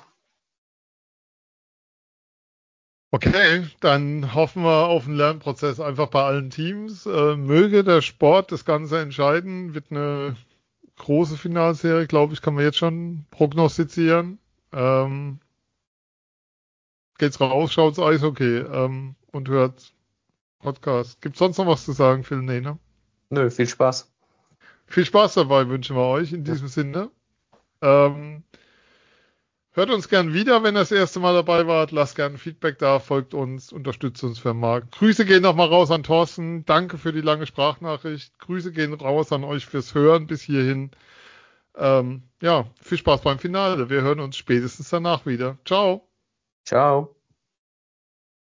Okay, dann hoffen wir auf einen Lernprozess einfach bei allen Teams. Möge der Sport das Ganze entscheiden. Wird eine große Finalserie, glaube ich, kann man jetzt schon prognostizieren. Geht's raus, schaut's Eishockey und hört Podcast. Gibt's sonst noch was zu sagen, Phil? Nee, ne? Nö, viel Spaß. Viel Spaß dabei wünschen wir euch in diesem Sinne. Hört uns gern wieder, wenn ihr das erste Mal dabei wart. Lasst gerne Feedback da, folgt uns, unterstützt uns für Marc. Grüße gehen nochmal raus an Thorsten. Danke für die lange Sprachnachricht. Grüße gehen raus an euch fürs Hören bis hierhin. Viel Spaß beim Finale. Wir hören uns spätestens danach wieder. Ciao. Ciao.